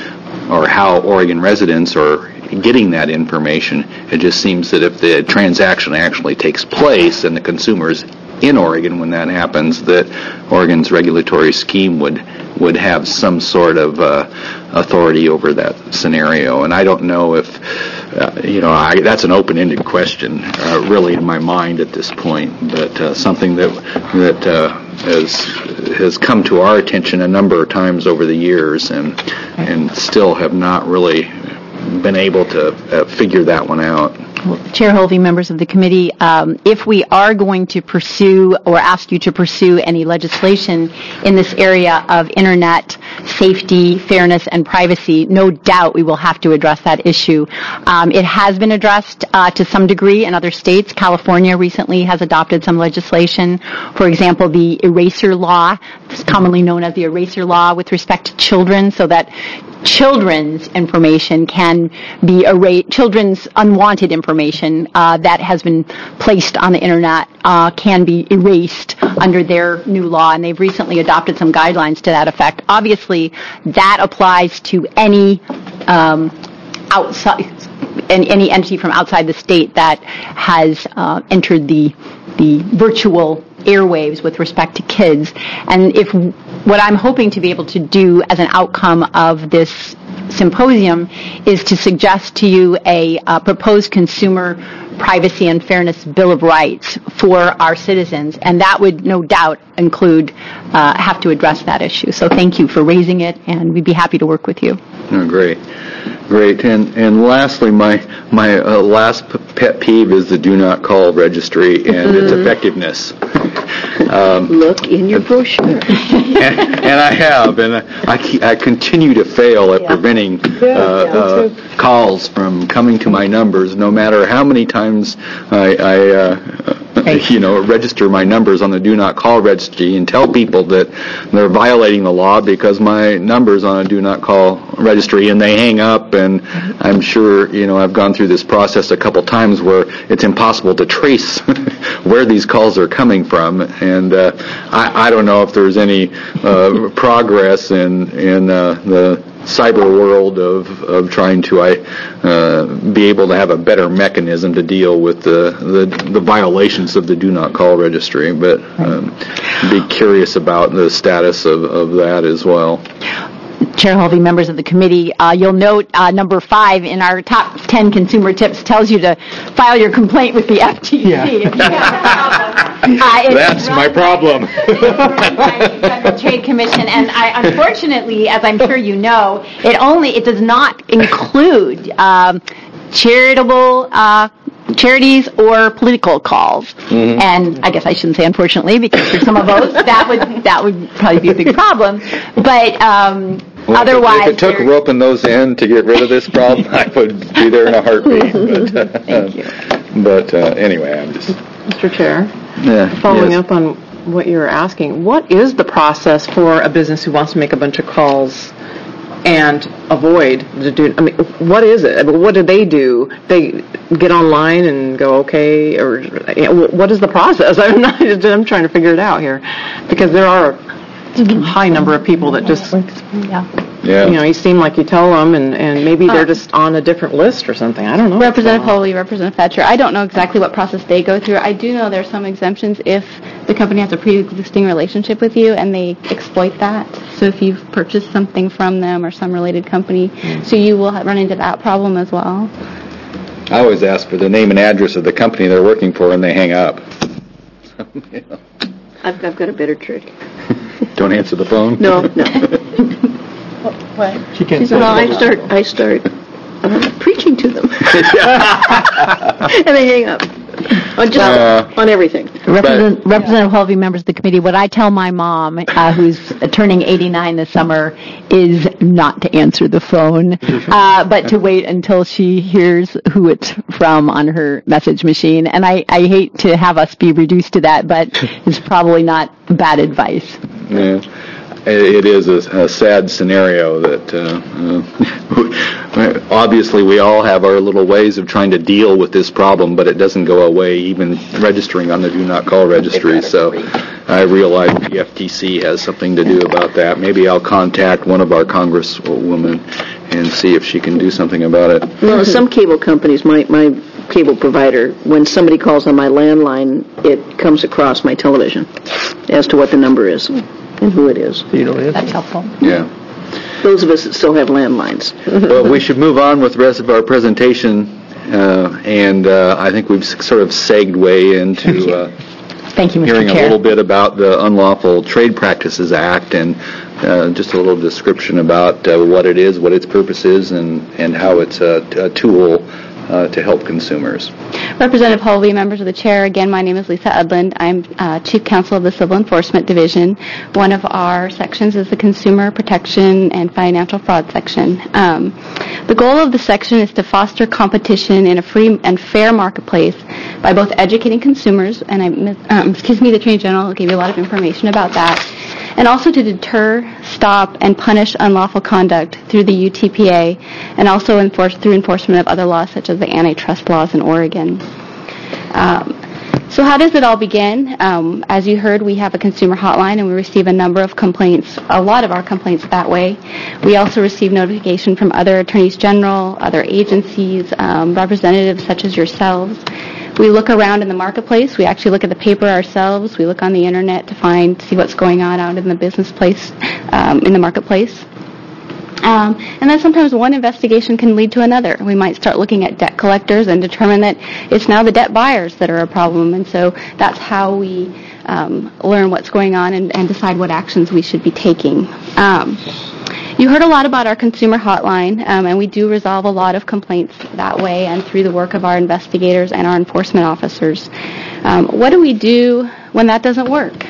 or how Oregon residents are getting that information. It just seems that if the transaction actually takes place and the consumer's in Oregon when that happens, that Oregon's regulatory scheme would would have some sort of uh, authority over that scenario. And I don't know if, uh, you know, I, that's an open-ended question, uh, really, in my mind at this point, but uh, something that that uh, has has come to our attention a number of times over the years, and and still have not really been able to uh, figure that one out. Well, Chair Holvey, members of the committee, um, if we are going to pursue or ask you to pursue any legislation in this area of internet safety, fairness, and privacy, no doubt we will have to address that issue. Um, it has been addressed uh, to some degree in other states. California recently has adopted some legislation. For example, the eraser law, commonly known as the eraser law with respect to children, so that children's information can be erased, children's unwanted information uh, that has been placed on the internet uh, can be erased under their new law, and they've recently adopted some guidelines to that effect. Obviously, that applies to any um, outside, any, any entity from outside the state that has uh, entered the the virtual airwaves with respect to kids. And if what I'm hoping to be able to do as an outcome of this symposium is to suggest to you a uh, proposed consumer privacy and fairness bill of rights for our citizens, and that would no doubt include uh, have to address that issue. So thank you for raising it, and we'd be happy to work with you. Oh, great. Great. And and lastly, my my uh, last p- pet peeve is the do not call registry and its effectiveness. Um, Look in your brochure. and, and I have, and I, I continue to fail at yeah. preventing uh, uh, calls from coming to my numbers, no matter how many times I, I uh, you know, register my numbers on the do not call registry and tell people that they're violating the law because my number's on a do not call registry, and they hang up. And I'm sure, you know, I've gone through this process a couple times where it's impossible to trace where these calls are coming from. And uh, I, I don't know if there's any uh, progress in in uh, the cyber world of, of trying to uh, be able to have a better mechanism to deal with the, the, the violations of the do not call registry, but um, be curious about the status of, of that as well. Chair Holvey, members of the committee, uh, you'll note uh, number five in our top ten consumer tips tells you to file your complaint with the F T C. Yeah. uh, That's my problem. Federal Trade Commission, and I, unfortunately, as I'm sure you know, it only it does not include um, charitable. Uh, charities or political calls. Mm-hmm. And I guess I shouldn't say unfortunately, because for some of those that would that would probably be a big problem. But um, well, otherwise, if it took roping those in to get rid of this problem, I would be there in a heartbeat. But, uh, Thank you. But uh, anyway, I'm just Mister Chair. Yeah. Following yes. up on what you were asking, what is the process for a business who wants to make a bunch of calls and avoid the do? I mean, what is it? I mean, what do they do? They get online and go, okay, or you know, what is the process? I'm not. I'm trying to figure it out here, because there are a high number of people that just, yeah. yeah. you know, you seem like you tell them, and, and maybe they're just on a different list or something. I don't know. Representative Foley, Representative Thatcher, I don't know exactly what process they go through. I do know there's some exemptions if the company has a pre-existing relationship with you, and they exploit that. So if you've purchased something from them or some related company, so you will run into that problem as well. I always ask for the name and address of the company they're working for, and they hang up. You know. I've, I've got a better trick. Don't answer the phone? No, no. What? She can't say Well, I that. start, I start uh, preaching to them. And they hang up. On just, Uh, on everything. Representative, Representative Hulvey, members of the committee, what I tell my mom, uh, who's turning eighty-nine this summer, is not to answer the phone, uh, but to wait until she hears who it's from on her message machine. And I, I hate to have us be reduced to that, but it's probably not bad advice. Yeah. It is a, a sad scenario that uh, uh, obviously we all have our little ways of trying to deal with this problem, but it doesn't go away even registering on the do not call registry. So I realize the F T C has something to do about that. Maybe I'll contact one of our congresswomen and see if she can do something about it. Well, some cable companies, my, my cable provider, when somebody calls on my landline, it comes across my television as to what the number is and who it is. You don't answer. That's helpful. Yeah. Those of us that still have landlines. Well, we should move on with the rest of our presentation, uh, and uh, I think we've sort of segued into uh, Thank you, Mister hearing Chair. a little bit about the Unlawful Trade Practices Act and uh, just a little description about uh, what it is, what its purpose is, and, and how it's a, a tool uh, to help consumers. Representative Hulvey, members of the chair, again, my name is Lisa Udland. I'm uh, Chief Counsel of the Civil Enforcement Division. One of our sections is the Consumer Protection and Financial Fraud section. Um, the goal of the section is to foster competition in a free and fair marketplace by both educating consumers, and I, um, excuse me, the Attorney General gave you a lot of information about that, and also to deter, stop, and punish unlawful conduct through the U T P A, and also enforce through enforcement of other laws such as the antitrust laws in Oregon. Um, so how does it all begin? Um, as you heard, we have a consumer hotline, and we receive a number of complaints, a lot of our complaints that way. We also receive notification from other attorneys general, other agencies, um, representatives such as yourselves. We look around in the marketplace. We actually look at the paper ourselves. We look on the internet to find, see what's going on out in the business place, um, in the marketplace. Um, and then sometimes one investigation can lead to another. We might start looking at debt collectors and determine that it's now the debt buyers that are a problem. And so that's how we um, learn what's going on and, and decide what actions we should be taking. Um, you heard a lot about our consumer hotline, um, and we do resolve a lot of complaints that way and through the work of our investigators and our enforcement officers. Um, what do we do when that doesn't work?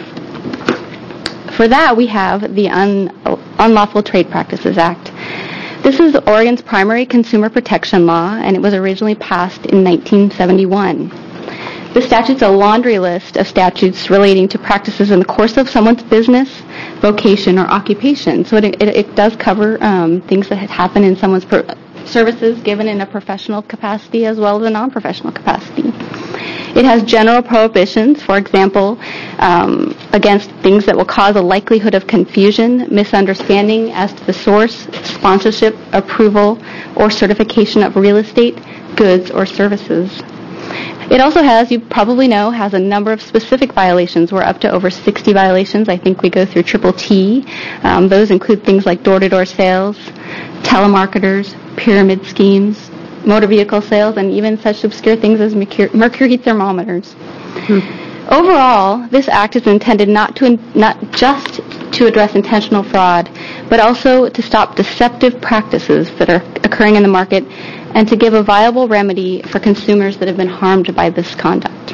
For that, we have the Un- Unlawful Trade Practices Act. This is Oregon's primary consumer protection law, and it was originally passed in nineteen seventy-one. The statute's a laundry list of statutes relating to practices in the course of someone's business, vocation, or occupation. So it, it, it does cover um, things that happen in someone's per- services given in a professional capacity as well as a non-professional capacity. It has general prohibitions, for example, um, against things that will cause a likelihood of confusion, misunderstanding as to the source, sponsorship, approval, or certification of real estate, goods, or services. It also has, you probably know, has a number of specific violations. We're up to over sixty violations. I think we go through triple T. Um, those include things like door-to-door sales, telemarketers, pyramid schemes, motor vehicle sales, and even such obscure things as mercury thermometers. Hmm. Overall, this act is intended not to not just to address intentional fraud, but also to stop deceptive practices that are occurring in the market and to give a viable remedy for consumers that have been harmed by this conduct.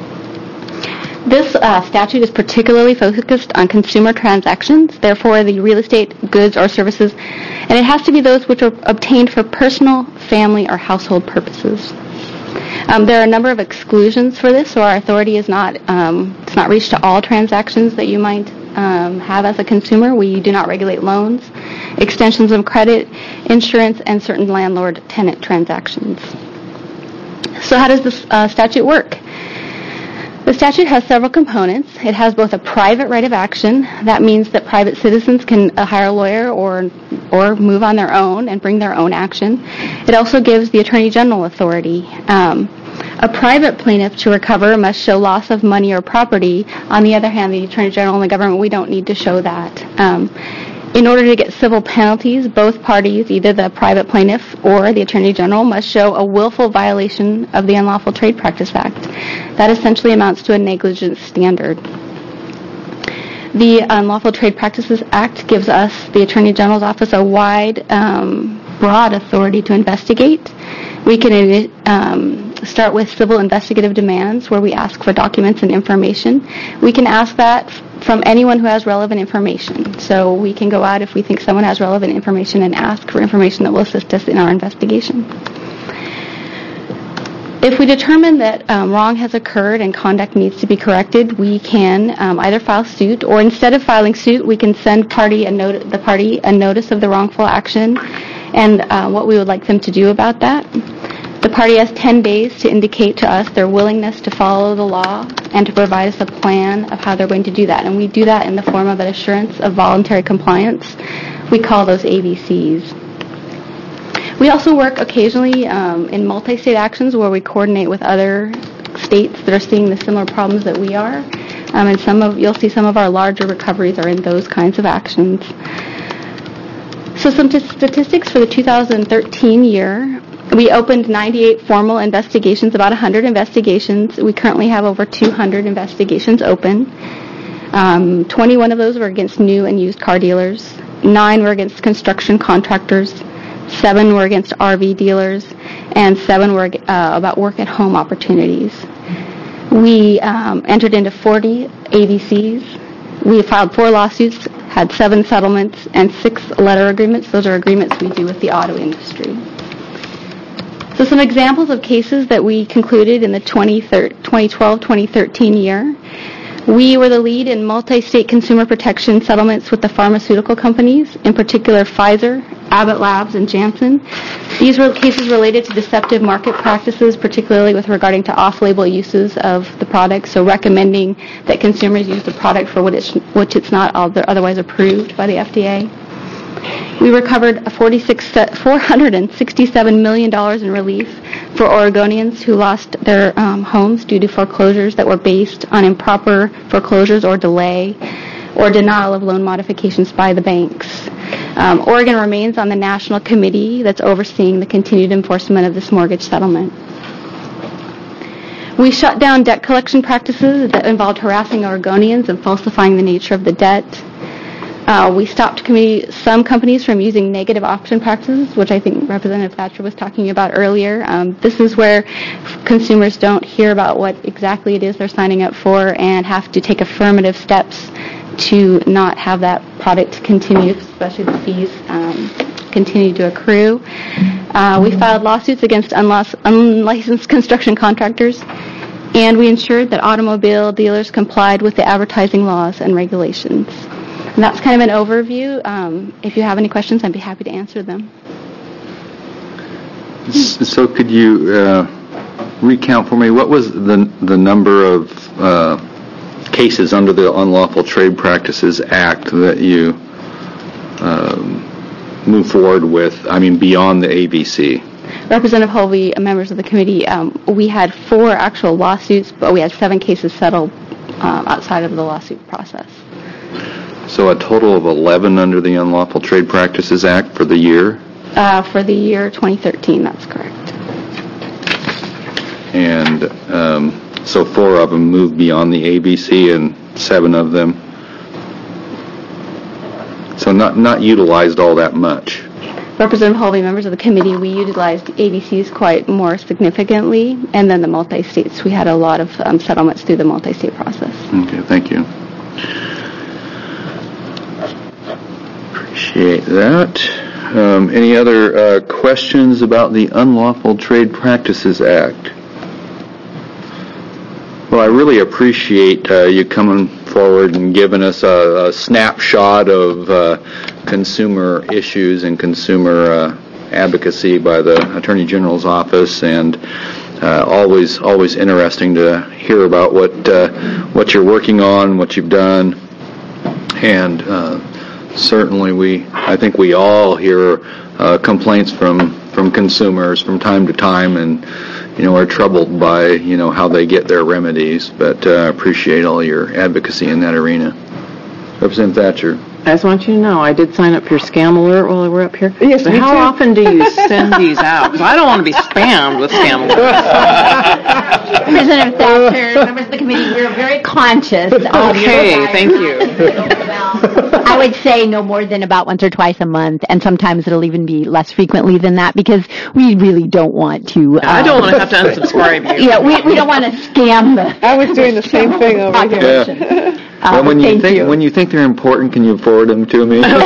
This uh, statute is particularly focused on consumer transactions, therefore the real estate, goods, or services, and it has to be those which are obtained for personal, family, or household purposes. Um, there are a number of exclusions for this, so our authority is not um, it's not reached to all transactions that you might um, have as a consumer. We do not regulate loans, extensions of credit, insurance, and certain landlord-tenant transactions. So how does this uh, statute work? The statute has several components. It has both a private right of action. That means that private citizens can uh, hire a lawyer or or move on their own and bring their own action. It also gives the Attorney General authority. Um, A private plaintiff to recover must show loss of money or property. On the other hand, the Attorney General and the government, we don't need to show that. Um, in order to get civil penalties, both parties, either the private plaintiff or the Attorney General, must show a willful violation of the Unlawful Trade Practice Act. That essentially amounts to a negligence standard. The Unlawful Trade Practices Act gives us, the Attorney General's office, a wide, um, broad authority to investigate. We can um, start with civil investigative demands, where we ask for documents and information. We can ask that from anyone who has relevant information. So we can go out if we think someone has relevant information and ask for information that will assist us in our investigation. If we determine that um, wrong has occurred and conduct needs to be corrected, we can um, either file suit, or instead of filing suit, we can send party a not- the party a notice of the wrongful action and uh, what we would like them to do about that. The party has ten days to indicate to us their willingness to follow the law and to provide us a plan of how they're going to do that. And we do that in the form of an assurance of voluntary compliance. We call those A B Cs. We also work occasionally um, in multi-state actions where we coordinate with other states that are seeing the similar problems that we are. Um, and some of you'll see some of our larger recoveries are in those kinds of actions. So some t- statistics for the two thousand thirteen year. We opened ninety-eight formal investigations, about one hundred investigations. We currently have over two hundred investigations open. Um, twenty-one of those were against new and used car dealers. Nine were against construction contractors. Seven were against R V dealers. And seven were uh, about work-at-home opportunities. We um, entered into forty A B Cs. We filed four lawsuits, had seven settlements, and six letter agreements. Those are agreements we do with the auto industry. So some examples of cases that we concluded in the twenty twelve twenty thirteen year. We were the lead in multi-state consumer protection settlements with the pharmaceutical companies, in particular Pfizer, Abbott Labs, and Janssen. These were cases related to deceptive market practices, particularly with regarding to off-label uses of the product, so recommending that consumers use the product for what it's, which it's not otherwise approved by the F D A. We recovered four hundred sixty-seven million dollars in relief for Oregonians who lost their um, homes due to foreclosures that were based on improper foreclosures or delay or denial of loan modifications by the banks. Um, Oregon remains on the national committee that's overseeing the continued enforcement of this mortgage settlement. We shut down debt collection practices that involved harassing Oregonians and falsifying the nature of the debt. Uh, we stopped committee, some companies from using negative option practices, which I think Representative Thatcher was talking about earlier. Um, this is where consumers don't hear about what exactly it is they're signing up for and have to take affirmative steps to not have that product continue, especially the fees um, continue to accrue. Uh, we filed lawsuits against unlaw- unlicensed construction contractors, and we ensured that automobile dealers complied with the advertising laws and regulations. And that's kind of an overview. Um, if you have any questions, I'd be happy to answer them. So could you uh, recount for me, what was the the number of uh, cases under the Unlawful Trade Practices Act that you um, move forward with, I mean, beyond the A B C? Representative Hulvey, members of the committee, um, we had four actual lawsuits, but we had seven cases settled uh, outside of the lawsuit process. So a total of eleven under the Unlawful Trade Practices Act for the year? Uh, for the year twenty thirteen, that's correct. And um, so four of them moved beyond the A B C and seven of them. So not, not utilized all that much. Representative Hulvey, members of the committee, we utilized A B Cs quite more significantly, and then the multi-states. We had a lot of um, settlements through the multi-state process. Okay, thank you. Appreciate that. Um, any other uh, questions about the Unlawful Trade Practices Act? Well, I really appreciate uh, you coming forward and giving us a, a snapshot of uh, consumer issues and consumer uh, advocacy by the Attorney General's office, and uh, always always interesting to hear about what uh, what you're working on, what you've done, and uh, certainly we I think we all hear uh, complaints from from consumers from time to time, and you know, are troubled by, you know, how they get their remedies. But I uh, appreciate all your advocacy in that arena. Representative Thatcher. I just want you to know, I did sign up for your scam alert while we were up here. Yes, but me how too. often do you send these out? Because I don't want to be spammed with scam alerts. Representative Thatcher, members of the committee, we're very conscious of Okay, your thank you. I would say no more than about once or twice a month, and sometimes it'll even be less frequently than that, because we really don't want to... I don't um, want to have to unsubscribe you. Yeah, we, we don't want to scam the... I was doing the same thing over here. Yeah. Uh, Well, when you thank think you. when you think they're important, can you forward them to me? Because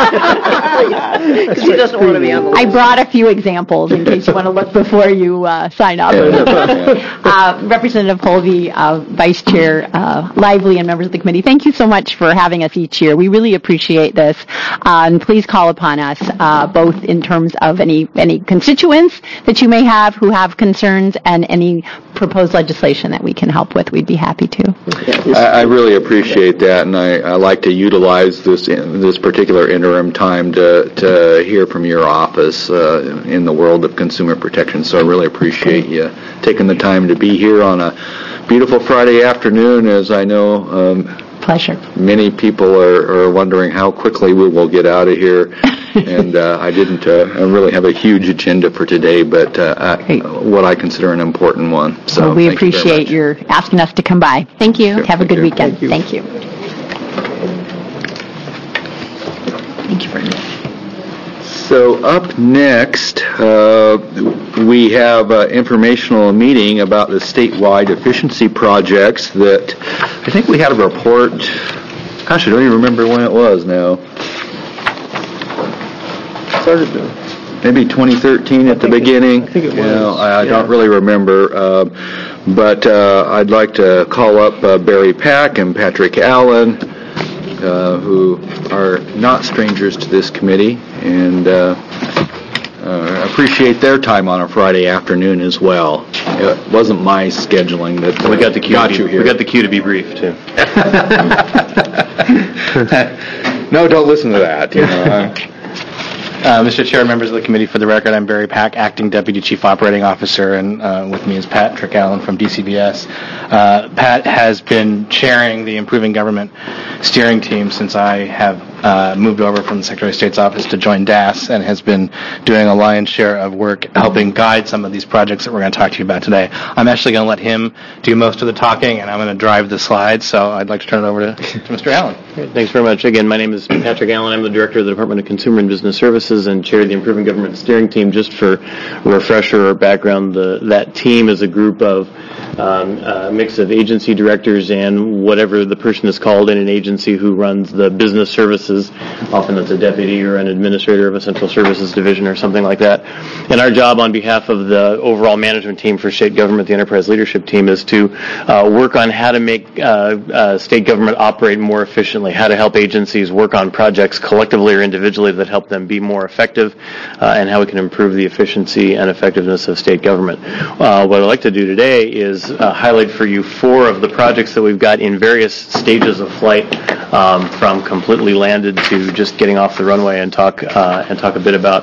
he doesn't want to be on the list. I brought a few examples in case you want to look before you uh, sign up. uh, Representative Holvey, uh, Vice Chair uh, Lively, and members of the committee, thank you so much for having us each year. We really appreciate this. Uh, and please call upon us, uh, both in terms of any, any constituents that you may have who have concerns and any proposed legislation that we can help with. We'd be happy to. I, I really appreciate that, and I, I like to utilize this this particular interim time to to hear from your office uh, in the world of consumer protection. So I really appreciate you taking the time to be here on a beautiful Friday afternoon, as I know um, Pleasure. many people are, are wondering how quickly we will get out of here. And uh, I didn't uh, I really have a huge agenda for today, but uh, I, what I consider an important one. So Well, we thank you very appreciate much. your asking us to come by. Thank you. Have a Thank good you. weekend. Thank you. Thank you very much. So up next, uh, we have an informational meeting about the statewide efficiency projects that I think we had a report. Gosh, I don't even remember when it was now. Started maybe twenty thirteen at the beginning. I think it You know, was, I, I yeah. don't really remember. Uh, but uh, I'd like to call up uh, Barry Pack and Patrick Allen, uh, who are not strangers to this committee, and uh, uh, appreciate their time on a Friday afternoon as well. It wasn't my scheduling that We got the cue. got to be, you here. We got the cue to be brief too. No, don't listen to that. You know, Uh, Mister Chair, members of the committee, for the record, I'm Barry Pack, Acting Deputy Chief Operating Officer, and uh, with me is Patrick Allen from D C B S. Uh, Pat has been chairing the Improving Government Steering Team since I have uh, moved over from the Secretary of State's office to join D A S, and has been doing a lion's share of work helping guide some of these projects that we're going to talk to you about today. I'm actually going to let him do most of the talking, and I'm going to drive the slides, so I'd like to turn it over to, to Mister Allen. Great. Thanks very much. Again, my name is Patrick Allen. I'm the Director of the Department of Consumer and Business Services and chair of the Improving Government Steering Team. Just for a refresher or background, the, that team is a group of um, a mix of agency directors and whatever the person is called in an agency who runs the business services. Often it's a deputy or an administrator of a central services division or something like that. And our job on behalf of the overall management team for state government, the enterprise leadership team, is to uh, work on how to make uh, uh, state government operate more efficiently, how to help agencies work on projects collectively or individually that help them be more effective, uh, and how we can improve the efficiency and effectiveness of state government. Uh, what I'd like to do today is uh, highlight for you four of the projects that we've got in various stages of flight, um, from completely landed to just getting off the runway, and talk uh, and talk a bit about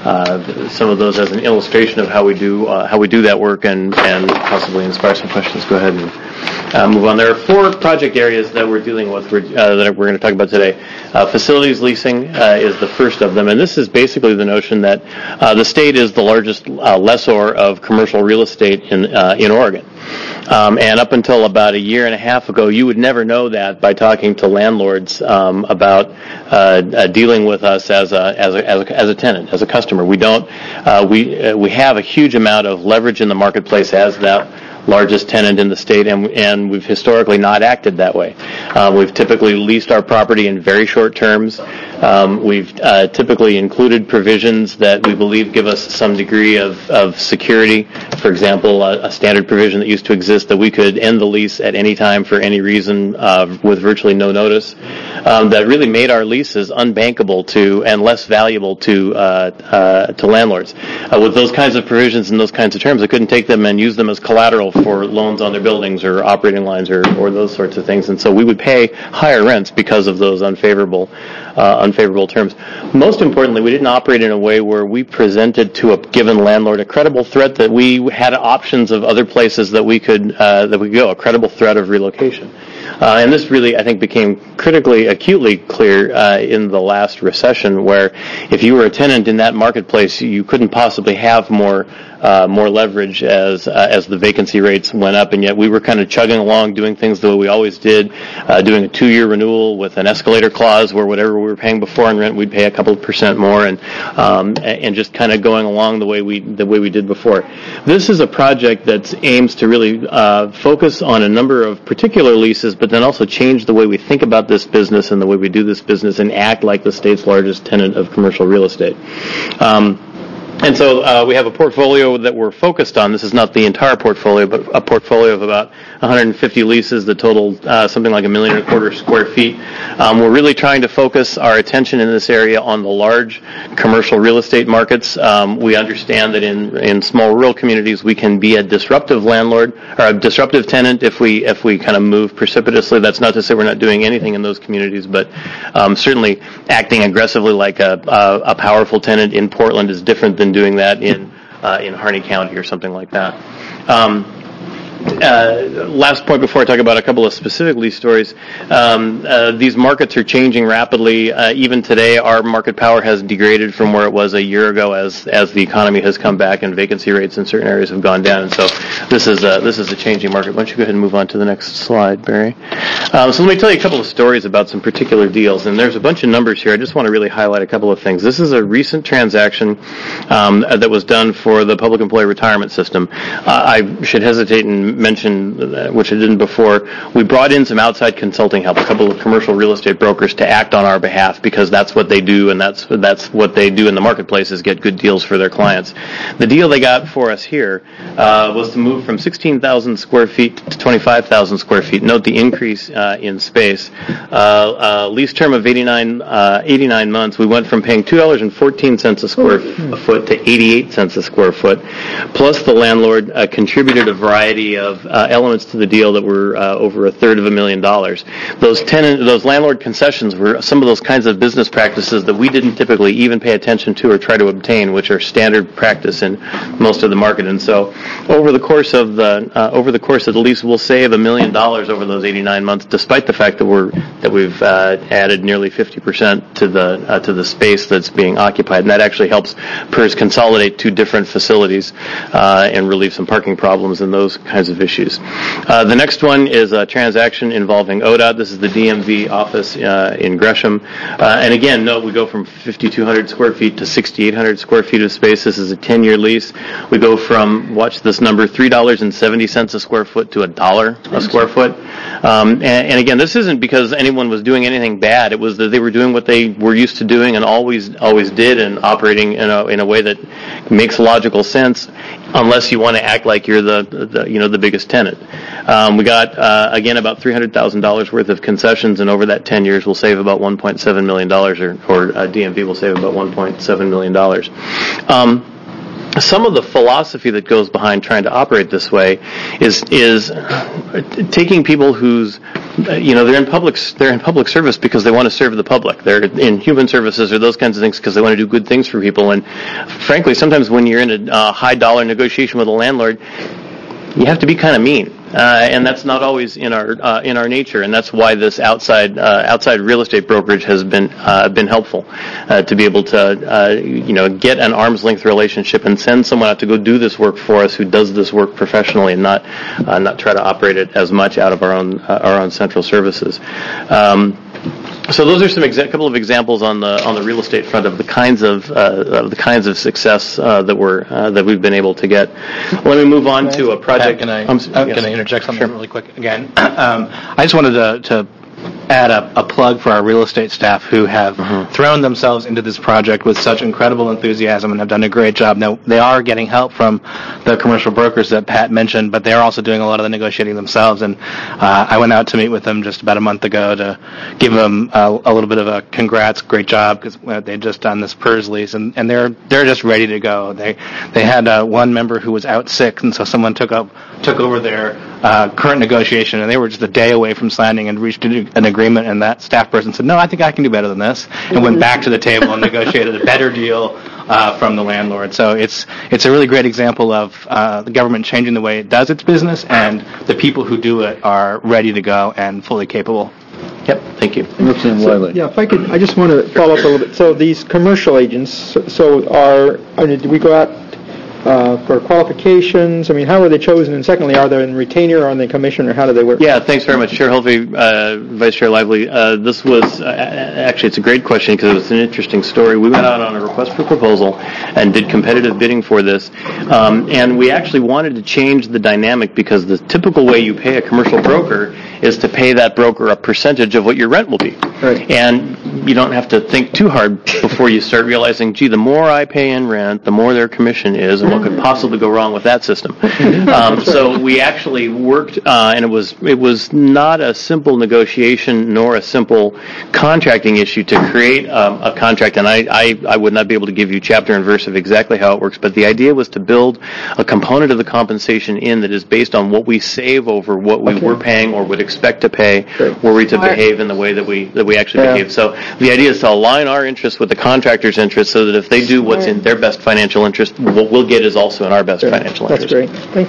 uh, some of those as an illustration of how we do uh, how we do that work, and, and possibly inspire some questions. Go ahead and uh, move on. There are four project areas that we're dealing with we're, uh, that we're going to talk about today. Uh, facilities leasing uh, is the first of them, and this is basically the notion that uh, the state is the largest uh, lessor of commercial real estate in uh, in Oregon. Um, and up until about a year and a half ago, you would never know that by talking to landlords um, about uh, uh, dealing with us as a, as a as a as a tenant, as a customer. We don't uh, we uh, we have a huge amount of leverage in the marketplace as that largest tenant in the state, and and we've historically not acted that way. Uh, we've typically leased our property in very short terms. Um, we've uh, typically included provisions that we believe give us some degree of, of security. For example, a, a standard provision that used to exist that we could end the lease at any time for any reason uh, with virtually no notice. Um, that really made our leases unbankable to and less valuable to uh, uh, to landlords. Uh, with those kinds of provisions and those kinds of terms, I couldn't take them and use them as collateral for loans on their buildings or operating lines or, or those sorts of things. And so we would pay higher rents because of those unfavorable uh, unfavorable favorable terms. Most importantly, we didn't operate in a way where we presented to a given landlord a credible threat that we had options of other places that we could uh, that we could go, a credible threat of relocation. Uh, and this really, I think, became critically, acutely clear uh, in the last recession, where if you were a tenant in that marketplace, you couldn't possibly have more uh, more leverage as uh, as the vacancy rates went up, and yet we were kind of chugging along, doing things the way we always did, uh, doing a two-year renewal with an escalator clause where whatever we were paying before in rent, we'd pay a couple of percent more, and um, and just kind of going along the way we the way we did before. This is a project that aims to really uh, focus on a number of particular leases, but then also change the way we think about this business and the way we do this business and act like the state's largest tenant of commercial real estate. Um, And so uh, we have a portfolio that we're focused on. This is not the entire portfolio, but a portfolio of about one hundred fifty leases that total uh, something like a million and a quarter square feet. Um, we're really trying to focus our attention in this area on the large commercial real estate markets. Um, we understand that in in small rural communities we can be a disruptive landlord or a disruptive tenant if we if we kind of move precipitously. That's not to say we're not doing anything in those communities, but um, certainly acting aggressively like a, a a powerful tenant in Portland is different than doing that in uh, in Harney County or something like that. Um, Uh, last point before I talk about a couple of specific lease stories. Um, uh, these markets are changing rapidly. Uh, even today, our market power has degraded from where it was a year ago as as the economy has come back and vacancy rates in certain areas have gone down. And so this is a, this is a changing market. Why don't you go ahead and move on to the next slide, Barry? Um, so let me tell you a couple of stories about some particular deals. And there's a bunch of numbers here. I just want to really highlight a couple of things. This is a recent transaction um, that was done for the Public Employee Retirement System. Uh, I should hesitate and mention, uh, which I didn't before, we brought in some outside consulting help, a couple of commercial real estate brokers to act on our behalf because that's what they do, and that's that's what they do in the marketplace is get good deals for their clients. The deal they got for us here uh, was to move from sixteen thousand square feet to twenty-five thousand square feet. Note the increase uh, in space. Uh, uh, lease term of eighty-nine, uh, eighty-nine months. We went from paying two dollars and fourteen cents a square f- a foot to eighty-eight cents a square foot. Plus, the landlord uh, contributed a variety of of uh, elements to the deal that were uh, over a third of a million dollars. Those tenant, those landlord concessions were some of those kinds of business practices that we didn't typically even pay attention to or try to obtain, which are standard practice in most of the market. And so, over the course of the uh, over the course of the lease, we'll save a million dollars over those eighty-nine months, despite the fact that we're that we've uh, added nearly fifty percent to the uh, to the space that's being occupied, and that actually helps P E R S consolidate two different facilities uh, and relieve some parking problems and those kinds of issues. Uh, the next one is a transaction involving O D O T. This is the D M V office uh, in Gresham. Uh, and again, note we go from fifty-two hundred square feet to sixty-eight hundred square feet of space. This is a ten-year lease. We go from, watch this number, three dollars and seventy cents a square foot to a dollar a square foot. Um, and, and again, this isn't because anyone was doing anything bad. It was that they were doing what they were used to doing and always always did, and operating in a in a way that makes logical sense, unless you want to act like you're the, the you know the biggest tenant. Um, we got uh, again about three hundred thousand dollars worth of concessions, and over that ten years, we'll save about one point seven million dollars, or, or uh, D M V will save about one point seven million dollars. Um, Some of the philosophy that goes behind trying to operate this way is is taking people whose, you know, they're in public they're in public service because they want to serve the public. They're in human services or those kinds of things because they want to do good things for people. And frankly, sometimes when you're in a uh, high dollar negotiation with a landlord, you have to be kind of mean. Uh, and that's not always in our uh, in our nature, and that's why this outside uh, outside real estate brokerage has been uh, been helpful uh, to be able to uh, you know get an arm's length relationship and send someone out to go do this work for us who does this work professionally and not uh, not try to operate it as much out of our own uh, our own central services. Um, So those are some exa- couple of examples on the on the real estate front of the kinds of uh, of the kinds of success uh, that we're uh, that we've been able to get. Let me move on to a project. Pat, can I um, uh, yes. can I interject something really quick again? um, I just wanted to. to add a, a plug for our real estate staff who have uh-huh. thrown themselves into this project with such incredible enthusiasm and have done a great job. Now, they are getting help from the commercial brokers that Pat mentioned, but they're also doing a lot of the negotiating themselves. And uh, I went out to meet with them just about a month ago to give them uh, a little bit of a congrats, great job, because uh, they'd just done this P E R S lease, and, and they're they're just ready to go. They they had uh, one member who was out sick, and so someone took up took over their uh, current negotiation, and they were just a day away from signing and reached an agreement, and that staff person said, no, I think I can do better than this, and went back to the table and negotiated a better deal uh, from the landlord. So it's it's a really great example of uh, the government changing the way it does its business, and the people who do it are ready to go and fully capable. Yep, thank you. So, yeah, if I could, I just want to follow up a little bit. So these commercial agents, so, so are, I mean, do we go out uh, for qualifications? I mean, how are they chosen? And secondly, are they in retainer or are they commission, or how do they work? Yeah, thanks very much, Chair Hulvey, uh, Vice Chair Lively. Uh, this was, uh, actually, it's a great question because it was an interesting story. We went out on a request for proposal and did competitive bidding for this. Um, and we actually wanted to change the dynamic because the typical way you pay a commercial broker is to pay that broker a percentage of what your rent will be. Right. And you don't have to think too hard before you start realizing, gee, the more I pay in rent, the more their commission is, and what could possibly go wrong with that system. Um, so we actually worked, uh, and it was it was not a simple negotiation nor a simple contracting issue to create um, a contract, and I, I, I would not be able to give you chapter and verse of exactly how it works, but the idea was to build a component of the compensation in that is based on what we save over what we Okay. were paying or would expect to pay Great. were we to behave in the way that we that we actually Yeah. behave. So the idea is to align our interests with the contractor's interests so that if they do what's in their best financial interest, what we'll get is also in our best financial That's interest. great. Thank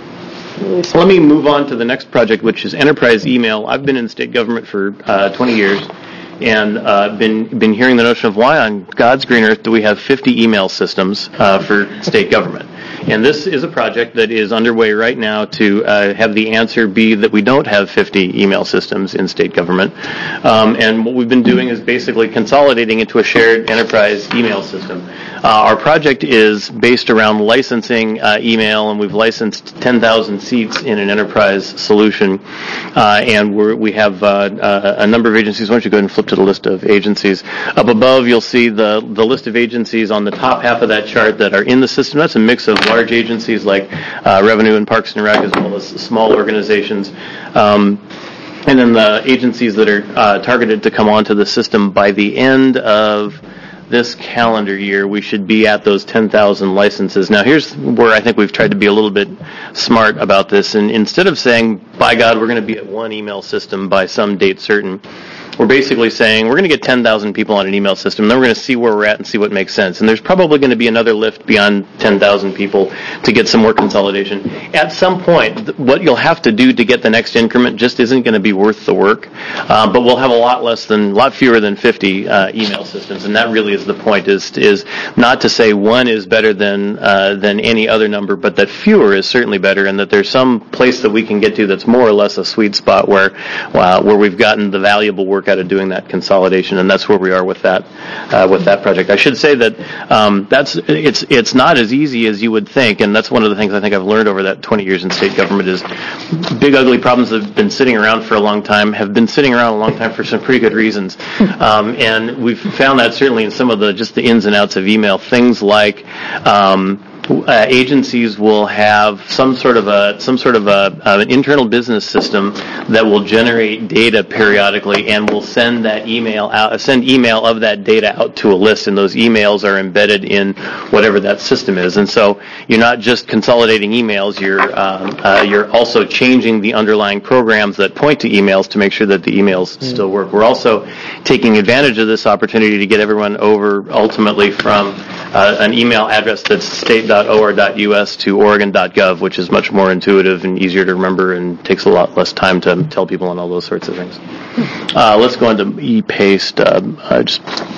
you. So let me move on to the next project, which is enterprise email. I've been in state government for uh, twenty years and uh, been been hearing the notion of why on God's green earth do we have fifty email systems uh, for state government. And this is a project that is underway right now to uh, have the answer be that we don't have fifty email systems in state government. Um, and what we've been doing is basically consolidating into a shared enterprise email system. Uh, our project is based around licensing uh, email, and we've licensed ten thousand seats in an enterprise solution. Uh, and we're, we have uh, uh, a number of agencies. Why don't you go ahead and flip to the list of agencies. Up above, you'll see the, the list of agencies on the top half of that chart that are in the system. That's a mix of large agencies like uh, Revenue and Parks and Rec, as well as small organizations. Um, and then the agencies that are uh, targeted to come onto the system by the end of this calendar year, we should be at those ten thousand licenses. Now, here's where I think we've tried to be a little bit smart about this. And instead of saying, by God, we're going to be at one email system by some date certain, we're basically saying we're going to get ten thousand people on an email system, and then we're going to see where we're at and see what makes sense. And there's probably going to be another lift beyond ten thousand people to get some more consolidation. At some point, th- what you'll have to do to get the next increment just isn't going to be worth the work, uh, but we'll have a lot less than, a lot fewer than fifty uh, email systems, and that really is the point, is is not to say one is better than uh, than any other number, but that fewer is certainly better, and that there's some place that we can get to that's more or less a sweet spot where uh, where we've gotten the valuable work out of doing that consolidation, and that's where we are with that uh, with that project. I should say that um, that's it's it's not as easy as you would think, and that's one of the things I think I've learned over that twenty years in state government is big ugly problems that have been sitting around for a long time have been sitting around a long time for some pretty good reasons, um, and we've found that certainly in some of the just the ins and outs of email, things like um, Uh, agencies will have some sort of a some sort of a uh, an internal business system that will generate data periodically and will send that email out, send email of that data out to a list, and those emails are embedded in whatever that system is. And so you're not just consolidating emails; you're um, uh, you're also changing the underlying programs that point to emails to make sure that the emails mm. still work. We're also taking advantage of this opportunity to get everyone over ultimately from uh, an email address that's state dot o r dot u s to oregon dot gov, which is much more intuitive and easier to remember and takes a lot less time to tell people and all those sorts of things. Uh, let's go into ePayStub. Uh, just,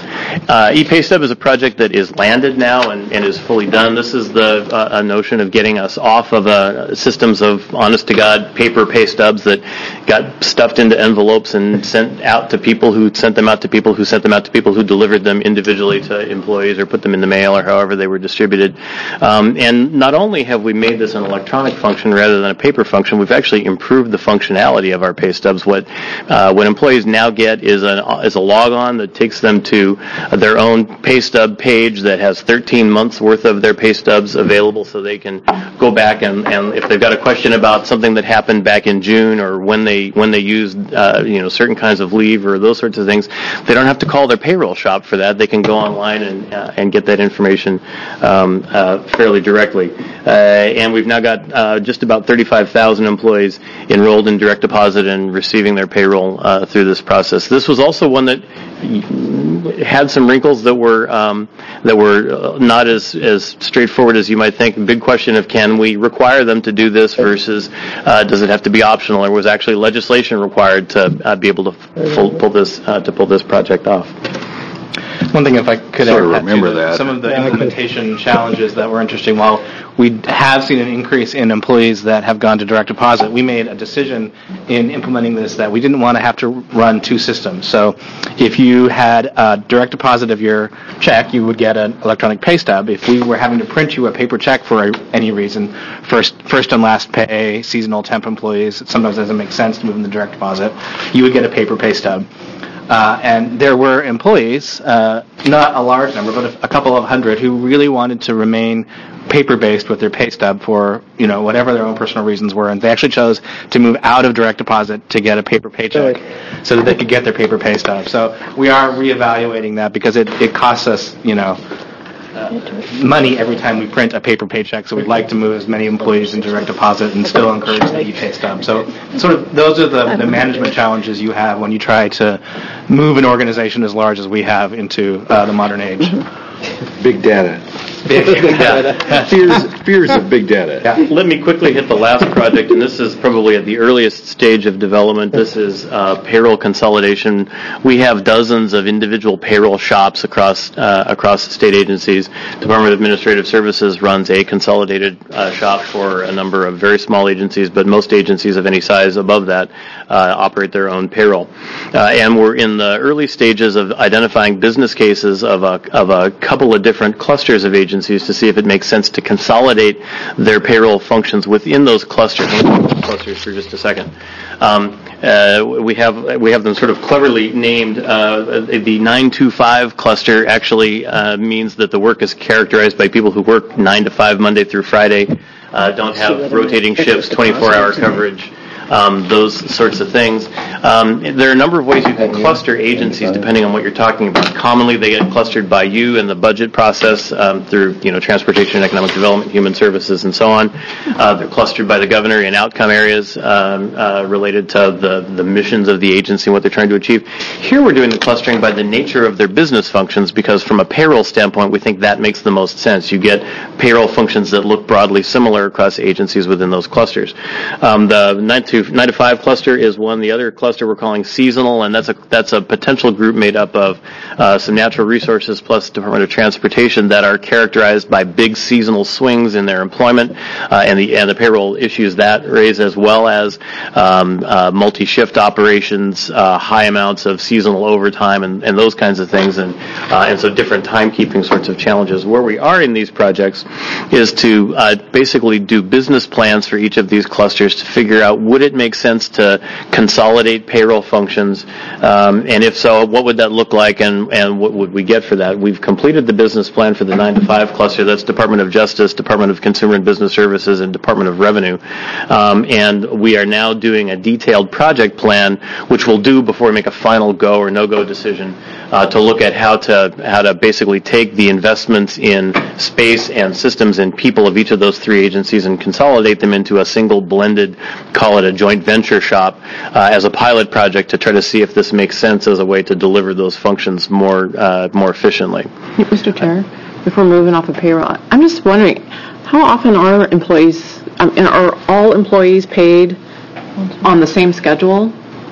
uh, ePayStub is a project that is landed now and, and is fully done. This is the uh, a notion of getting us off of uh, systems of honest-to-God paper pay stubs that got stuffed into envelopes and sent out to people who sent them out to people who sent them out to people who delivered them individually to employees or put them in the mail or however they were distributed. Um, and not only have we made this an electronic function rather than a paper function, we've actually improved the functionality of our pay stubs. What uh, what employees now get is a is a log-on that takes them to their own pay stub page that has thirteen months worth of their pay stubs available, so they can go back and, and if they've got a question about something that happened back in June or when they when they used uh, you know certain kinds of leave or those sorts of things, they don't have to call their payroll shop for that. They can go online and uh, and get that information um, uh, fairly directly. uh, and we've now got uh, just about thirty-five thousand employees enrolled in direct deposit and receiving their payroll uh, through this process. This was also one that had some wrinkles that were um, that were not as, as straightforward as you might think. Big question of can we require them to do this versus uh, does it have to be optional, or was actually legislation required to uh, be able to pull, pull this uh, to pull this project off? One thing, if I could Sort of add to remember the- that. some of the implementation challenges that were interesting. While we have seen an increase in employees that have gone to direct deposit, we made a decision in implementing this that we didn't want to have to run two systems. So if you had a direct deposit of your check, you would get an electronic pay stub. If we were having to print you a paper check for any reason, first first and last pay, seasonal temp employees, it sometimes doesn't make sense to move them to direct deposit, you would get a paper pay stub. Uh, and there were employees, uh, not a large number, but a, a couple of hundred, who really wanted to remain paper-based with their pay stub for, you know, whatever their own personal reasons were, and they actually chose to move out of direct deposit to get a paper paycheck so that they could get their paper pay stub. So we are reevaluating that because it, it costs us, you know, Uh, money every time we print a paper paycheck, so we'd like to move as many employees in direct deposit and still encourage the e-pay stub. So sort of those are the, the management challenges you have when you try to move an organization as large as we have into uh, the modern age. Big data. Big data. Fears, fears of big data. Let me quickly hit the last project, and this is probably at the earliest stage of development. This is uh, payroll consolidation. We have dozens of individual payroll shops across uh, across state agencies. Department of Administrative Services runs a consolidated uh, shop for a number of very small agencies, but most agencies of any size above that uh, operate their own payroll. Uh, and we're in the early stages of identifying business cases of a of a couple of different clusters of agencies to see if it makes sense to consolidate their payroll functions within those clusters. Let me talk about clusters for just a second. Um, uh, we have we have them sort of cleverly named. Uh, the nine two five cluster actually uh, means that the work is characterized by people who work nine to five Monday through Friday, uh, don't have rotating shifts, twenty-four hour coverage. Um, those sorts of things. Um, there are a number of ways you can cluster agencies depending on what you're talking about. Commonly, they get clustered by you in the budget process um, through, you know, transportation, economic development, human services, and so on. Uh, they're clustered by the governor in outcome areas um, uh, related to the, the missions of the agency and what they're trying to achieve. Here, we're doing the clustering by the nature of their business functions because, from a payroll standpoint, we think that makes the most sense. You get payroll functions that look broadly similar across agencies within those clusters. Um, the nine to five cluster is one. The other cluster we're calling seasonal, and that's a that's a potential group made up of uh, some natural resources plus Department of Transportation that are characterized by big seasonal swings in their employment uh, and the and the payroll issues that raise, as well as um, uh, multi-shift operations, uh, high amounts of seasonal overtime, and, and those kinds of things, and uh, and so different timekeeping sorts of challenges. Where we are in these projects is to uh, basically do business plans for each of these clusters to figure out, would it make sense to consolidate payroll functions, um, and if so, what would that look like, and, and what would we get for that? We've completed the business plan for the nine to five cluster. That's Department of Justice, Department of Consumer and Business Services, and Department of Revenue. Um, and we are now doing a detailed project plan, which we'll do before we make a final go or no-go decision, uh, to look at how to how to basically take the investments in space and systems and people of each of those three agencies and consolidate them into a single blended, call it a joint venture shop, uh, as a pilot project to try to see if this makes sense as a way to deliver those functions more uh, more efficiently. Mister Chair, before moving off of payroll, I'm just wondering, how often are employees, um, are all employees paid on the same schedule?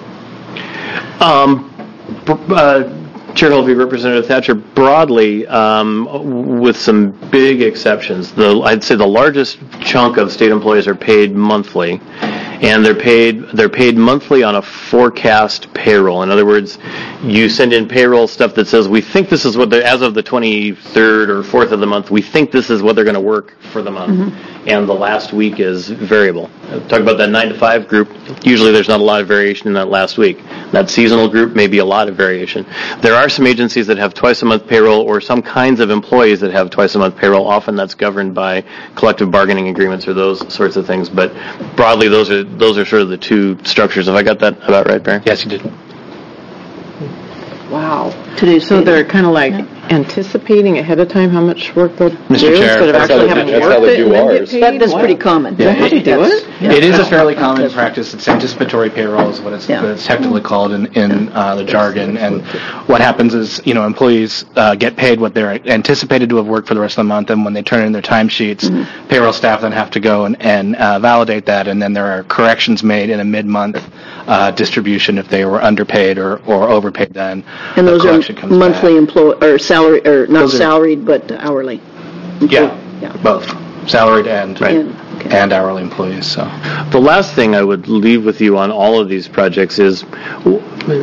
Um, uh, Chair Hulvey, Representative Thatcher, broadly, um, with some big exceptions. The, I'd say the largest chunk of state employees are paid monthly, and they're paid they're paid monthly on a forecast payroll. In other words, you send in payroll stuff that says, we think this is what they're, as of the twenty-third or fourth of the month, we think this is what they're going to work for the month. Mm-hmm. And the last week is variable. Talk about that nine to five group. Usually there's not a lot of variation in that last week. That seasonal group may be a lot of variation. There are some agencies that have twice a month payroll, or some kinds of employees that have twice a month payroll. Often that's governed by collective bargaining agreements or those sorts of things. But broadly, those are those are sort of the two structures. Have I got that about right, Barry? Yes, you did. Wow. Today's so data. they're kind of like, anticipating ahead of time how much work they'll do Mister Chair, instead of that's how actually they- having that's worked how they it do and then ours. get paid? That, that's Wow. pretty common. Yeah, How do you do That's- it? yeah. It is a fairly common practice. It's anticipatory payroll is what it's, Yeah. what it's technically called in, in uh, the jargon. And what happens is, you know, employees uh, get paid what they're anticipated to have worked for the rest of the month, and when they turn in their timesheets, Mm-hmm. payroll staff then have to go and, and uh, validate that, and then there are corrections made in a mid-month uh, distribution if they were underpaid or, or overpaid then. And the those correction are comes monthly back. employ, or salary, or not Those are- salaried, but hourly. Yeah, Yeah. both. Salaried and, And- okay. and hourly employees, so. The last thing I would leave with you on all of these projects is, w-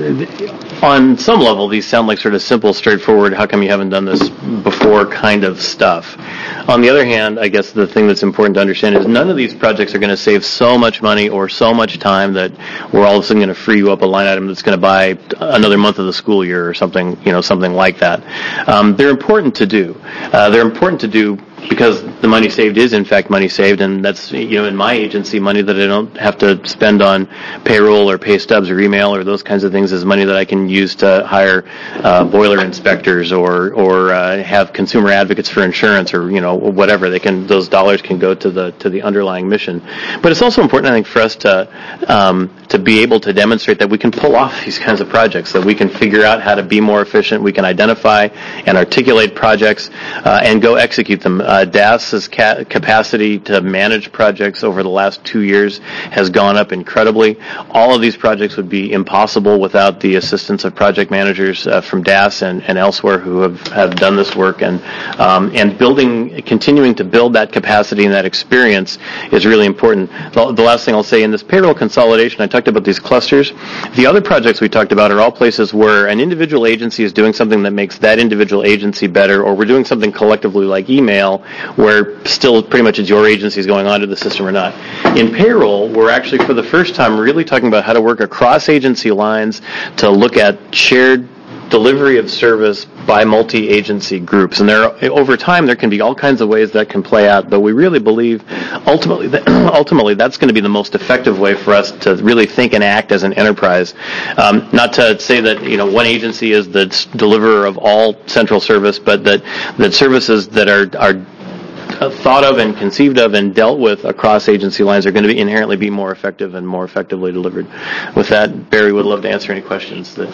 on some level, these sound like sort of simple, straightforward, how come you haven't done this before kind of stuff. On the other hand, I guess the thing that's important to understand is none of these projects are going to save so much money or so much time that we're all of a sudden going to free you up a line item that's going to buy another month of the school year or something, you know, something like that. Um, they're important to do. Uh, they're important to do because the money saved is in fact money saved, and that's, you know, in my agency, money that I don't have to spend on payroll or pay stubs or email or those kinds of things is money that I can use to hire uh, boiler inspectors or or uh, have consumer advocates for insurance or, you know, whatever. They can, those dollars can go to the to the underlying mission. But it's also important, I think, for us to um, to be able to demonstrate that we can pull off these kinds of projects, that we can figure out how to be more efficient, we can identify and articulate projects uh, and go execute them. Uh, DAS's ca- capacity to manage projects over the last two years has gone up incredibly. All of these projects would be impossible without the assistance of project managers uh, from D A S and, and elsewhere who have, have done this work. And um, and building, continuing to build that capacity and that experience is really important. The, the last thing I'll say, in this payroll consolidation, I talked about these clusters. The other projects we talked about are all places where an individual agency is doing something that makes that individual agency better, or we're doing something collectively like email, where still pretty much it's your agency is going onto the system or not. In payroll, we're actually for the first time really talking about how to work across agency lines to look at shared delivery of service by multi-agency groups. And there, over time, there can be all kinds of ways that can play out, but we really believe ultimately that, ultimately that's going to be the most effective way for us to really think and act as an enterprise. Um, not to say that, you know, one agency is the deliverer of all central service, but that, that services that are, are thought of and conceived of and dealt with across agency lines are going to be inherently be more effective and more effectively delivered. With that, Barry would love to answer any questions that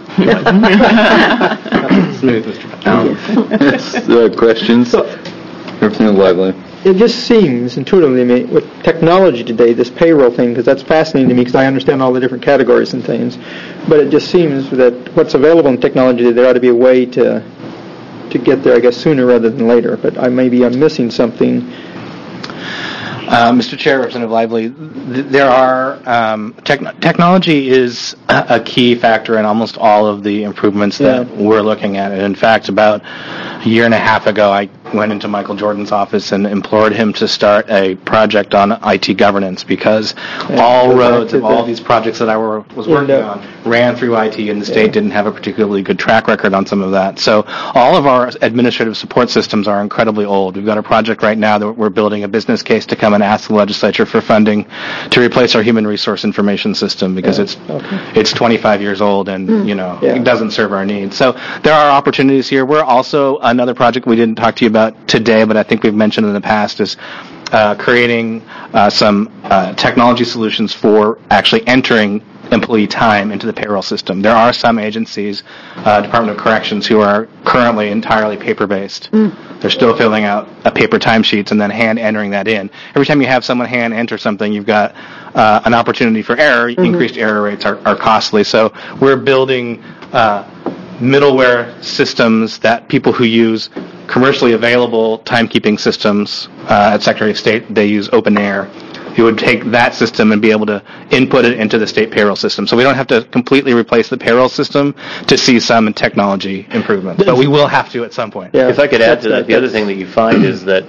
Smooth, Mister Allen. Uh, questions? Representative Lively. It just seems intuitively to me, with technology today, this payroll thing, because that's fascinating to me because I understand all the different categories and things, but it just seems that what's available in technology, there ought to be a way to to get there, I guess, sooner rather than later. But I maybe I'm missing something. Uh, Mister Chair, Representative Lively, th- there are um, tech- technology is a, a key factor in almost all of the improvements that Yeah. we're looking at. And in fact, about a year and a half ago, I went into Michael Jordan's office and implored him to start a project on I T governance because all go back roads to of all the- these projects that I were, was working Yeah. on ran through I T, and the state didn't have a particularly good track record on some of that. So all of our administrative support systems are incredibly old. We've got a project right now that we're building a business case to come and ask the legislature for funding to replace our human resource information system because it's Okay. it's twenty-five years old and, you know, Yeah. it doesn't serve our needs. So there are opportunities here. We're also, another project we didn't talk to you about today, but I think we've mentioned in the past, is uh, creating uh, some uh, technology solutions for actually entering employee time into the payroll system. There are some agencies, uh, Department of Corrections, who are currently entirely paper-based. Mm. They're still filling out a paper timesheets and then hand entering that in. Every time you have someone hand enter something, you've got uh, an opportunity for error. Mm-hmm. Increased error rates are, are costly. So we're building uh, middleware systems that people who use commercially available timekeeping systems uh, at Secretary of State, they use OpenAir. You would take that system and be able to input it into the state payroll system. So we don't have to completely replace the payroll system to see some technology improvements, but we will have to at some point. Yeah. If I could add to That's- that, the other thing that you find is that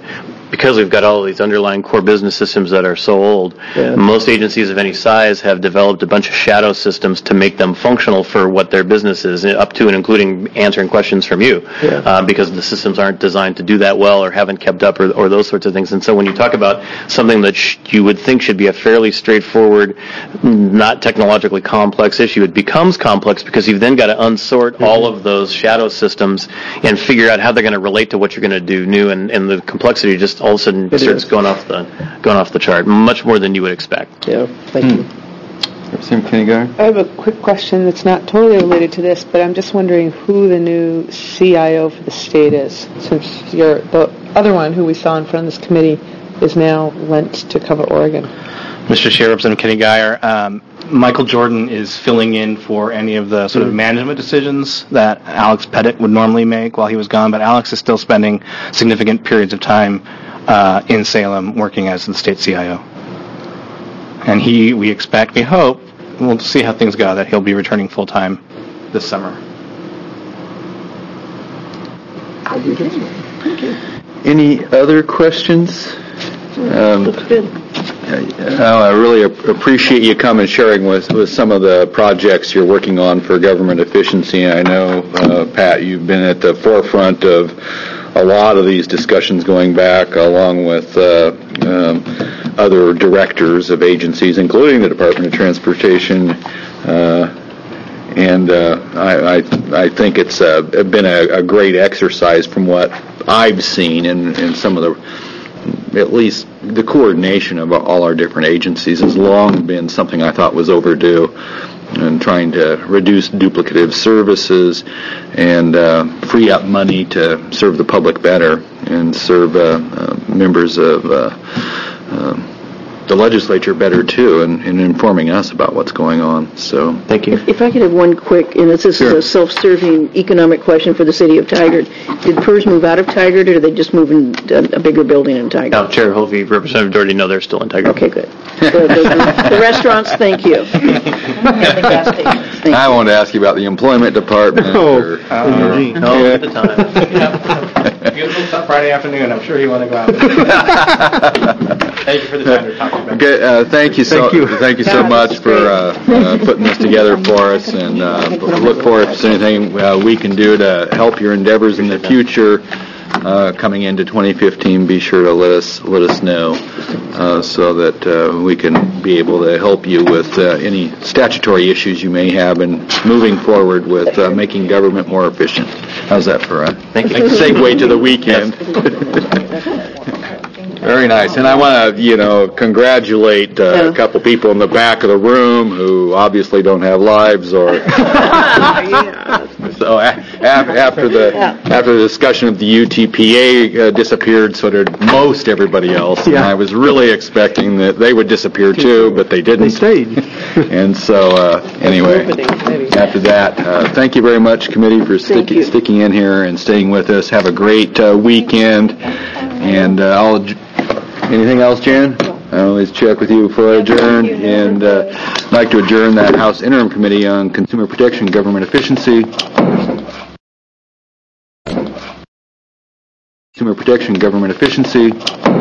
because we've got all these underlying core business systems that are so old, Yeah. most agencies of any size have developed a bunch of shadow systems to make them functional for what their business is, up to and including answering questions from you, Yeah. uh, because the systems aren't designed to do that well or haven't kept up or, or those sorts of things. And so when you talk about something that sh- you would think should be a fairly straightforward, not technologically complex issue, it becomes complex because you've then got to unsort mm-hmm. all of those shadow systems and figure out how they're going to relate to what you're going to do new, and, and the complexity just all of a sudden It starts is. going off the going off the chart, much more than you would expect. Yeah, thank you. Representative Kenny-Geyer? I have a quick question that's not totally related to this, but I'm just wondering who the new C I O for the state is, since you're, the other one who we saw in front of this committee is now lent to cover Oregon. Mister Chair, Representative Kenny-Geyer, um, Michael Jordan is filling in for any of the sort of management decisions that Alex Pettit would normally make while he was gone, but Alex is still spending significant periods of time uh, in Salem working as the state C I O. And he, we expect, we hope, we'll see how things go, that he'll be returning full-time this summer. Any other questions? Um, Looks good. Uh, I really ap- appreciate you coming and sharing with, with some of the projects you're working on for government efficiency. I know, uh, Pat, you've been at the forefront of a lot of these discussions going back, along with uh, um, other directors of agencies, including the Department of Transportation. Uh, and uh, I, I, I think it's uh, been a, a great exercise from what I've seen in, in some of the, at least the coordination of all our different agencies has long been something I thought was overdue, and trying to reduce duplicative services and uh, free up money to serve the public better and serve uh, uh, members of uh, uh, the legislature better too, and, and informing us about what's going on. So thank you. If, if I could have one quick, and this is Sure. a self-serving economic question for the city of Tigard. Did P E R S move out of Tigard, or did they just move in a, a bigger building in Tigard? Now, Chair Hovey, Representative Doherty, no, they're still in Tigard. Okay, good. The, the, the restaurants, thank you. And the gas stations, thank I you. wanted to ask you about the employment department. Oh, or, uh, gee. No, at the time. Yeah. Beautiful Friday afternoon. I'm sure you want to go out. Thank you for the time to talk about. Okay, uh, thank you so Thank you. thank you so much for uh, uh, putting this together for us, and uh, look forward if there's anything uh, we can do to help your endeavors in the future. Uh, coming into twenty fifteen, be sure to let us let us know uh, so that uh, we can be able to help you with uh, any statutory issues you may have, and moving forward with uh, making government more efficient. How's that for a Thank you. segue to the weekend? Very nice. And I want to, you know, congratulate uh, a couple people in the back of the room who obviously don't have lives, or so a- af- after the after the discussion of the U T P A uh, disappeared, so did most everybody else. And Yeah. I was really expecting that they would disappear too, but they didn't. They stayed. And so, uh, anyway, after that, uh, thank you very much, committee, for sticking you. sticking in here and staying with us. Have a great uh, weekend. And uh, I'll. adj- Anything else, Jan? I always check with you before I adjourn. And uh, I'd like to adjourn that House Interim Committee on Consumer Protection and Government Efficiency. Consumer Protection and Government Efficiency.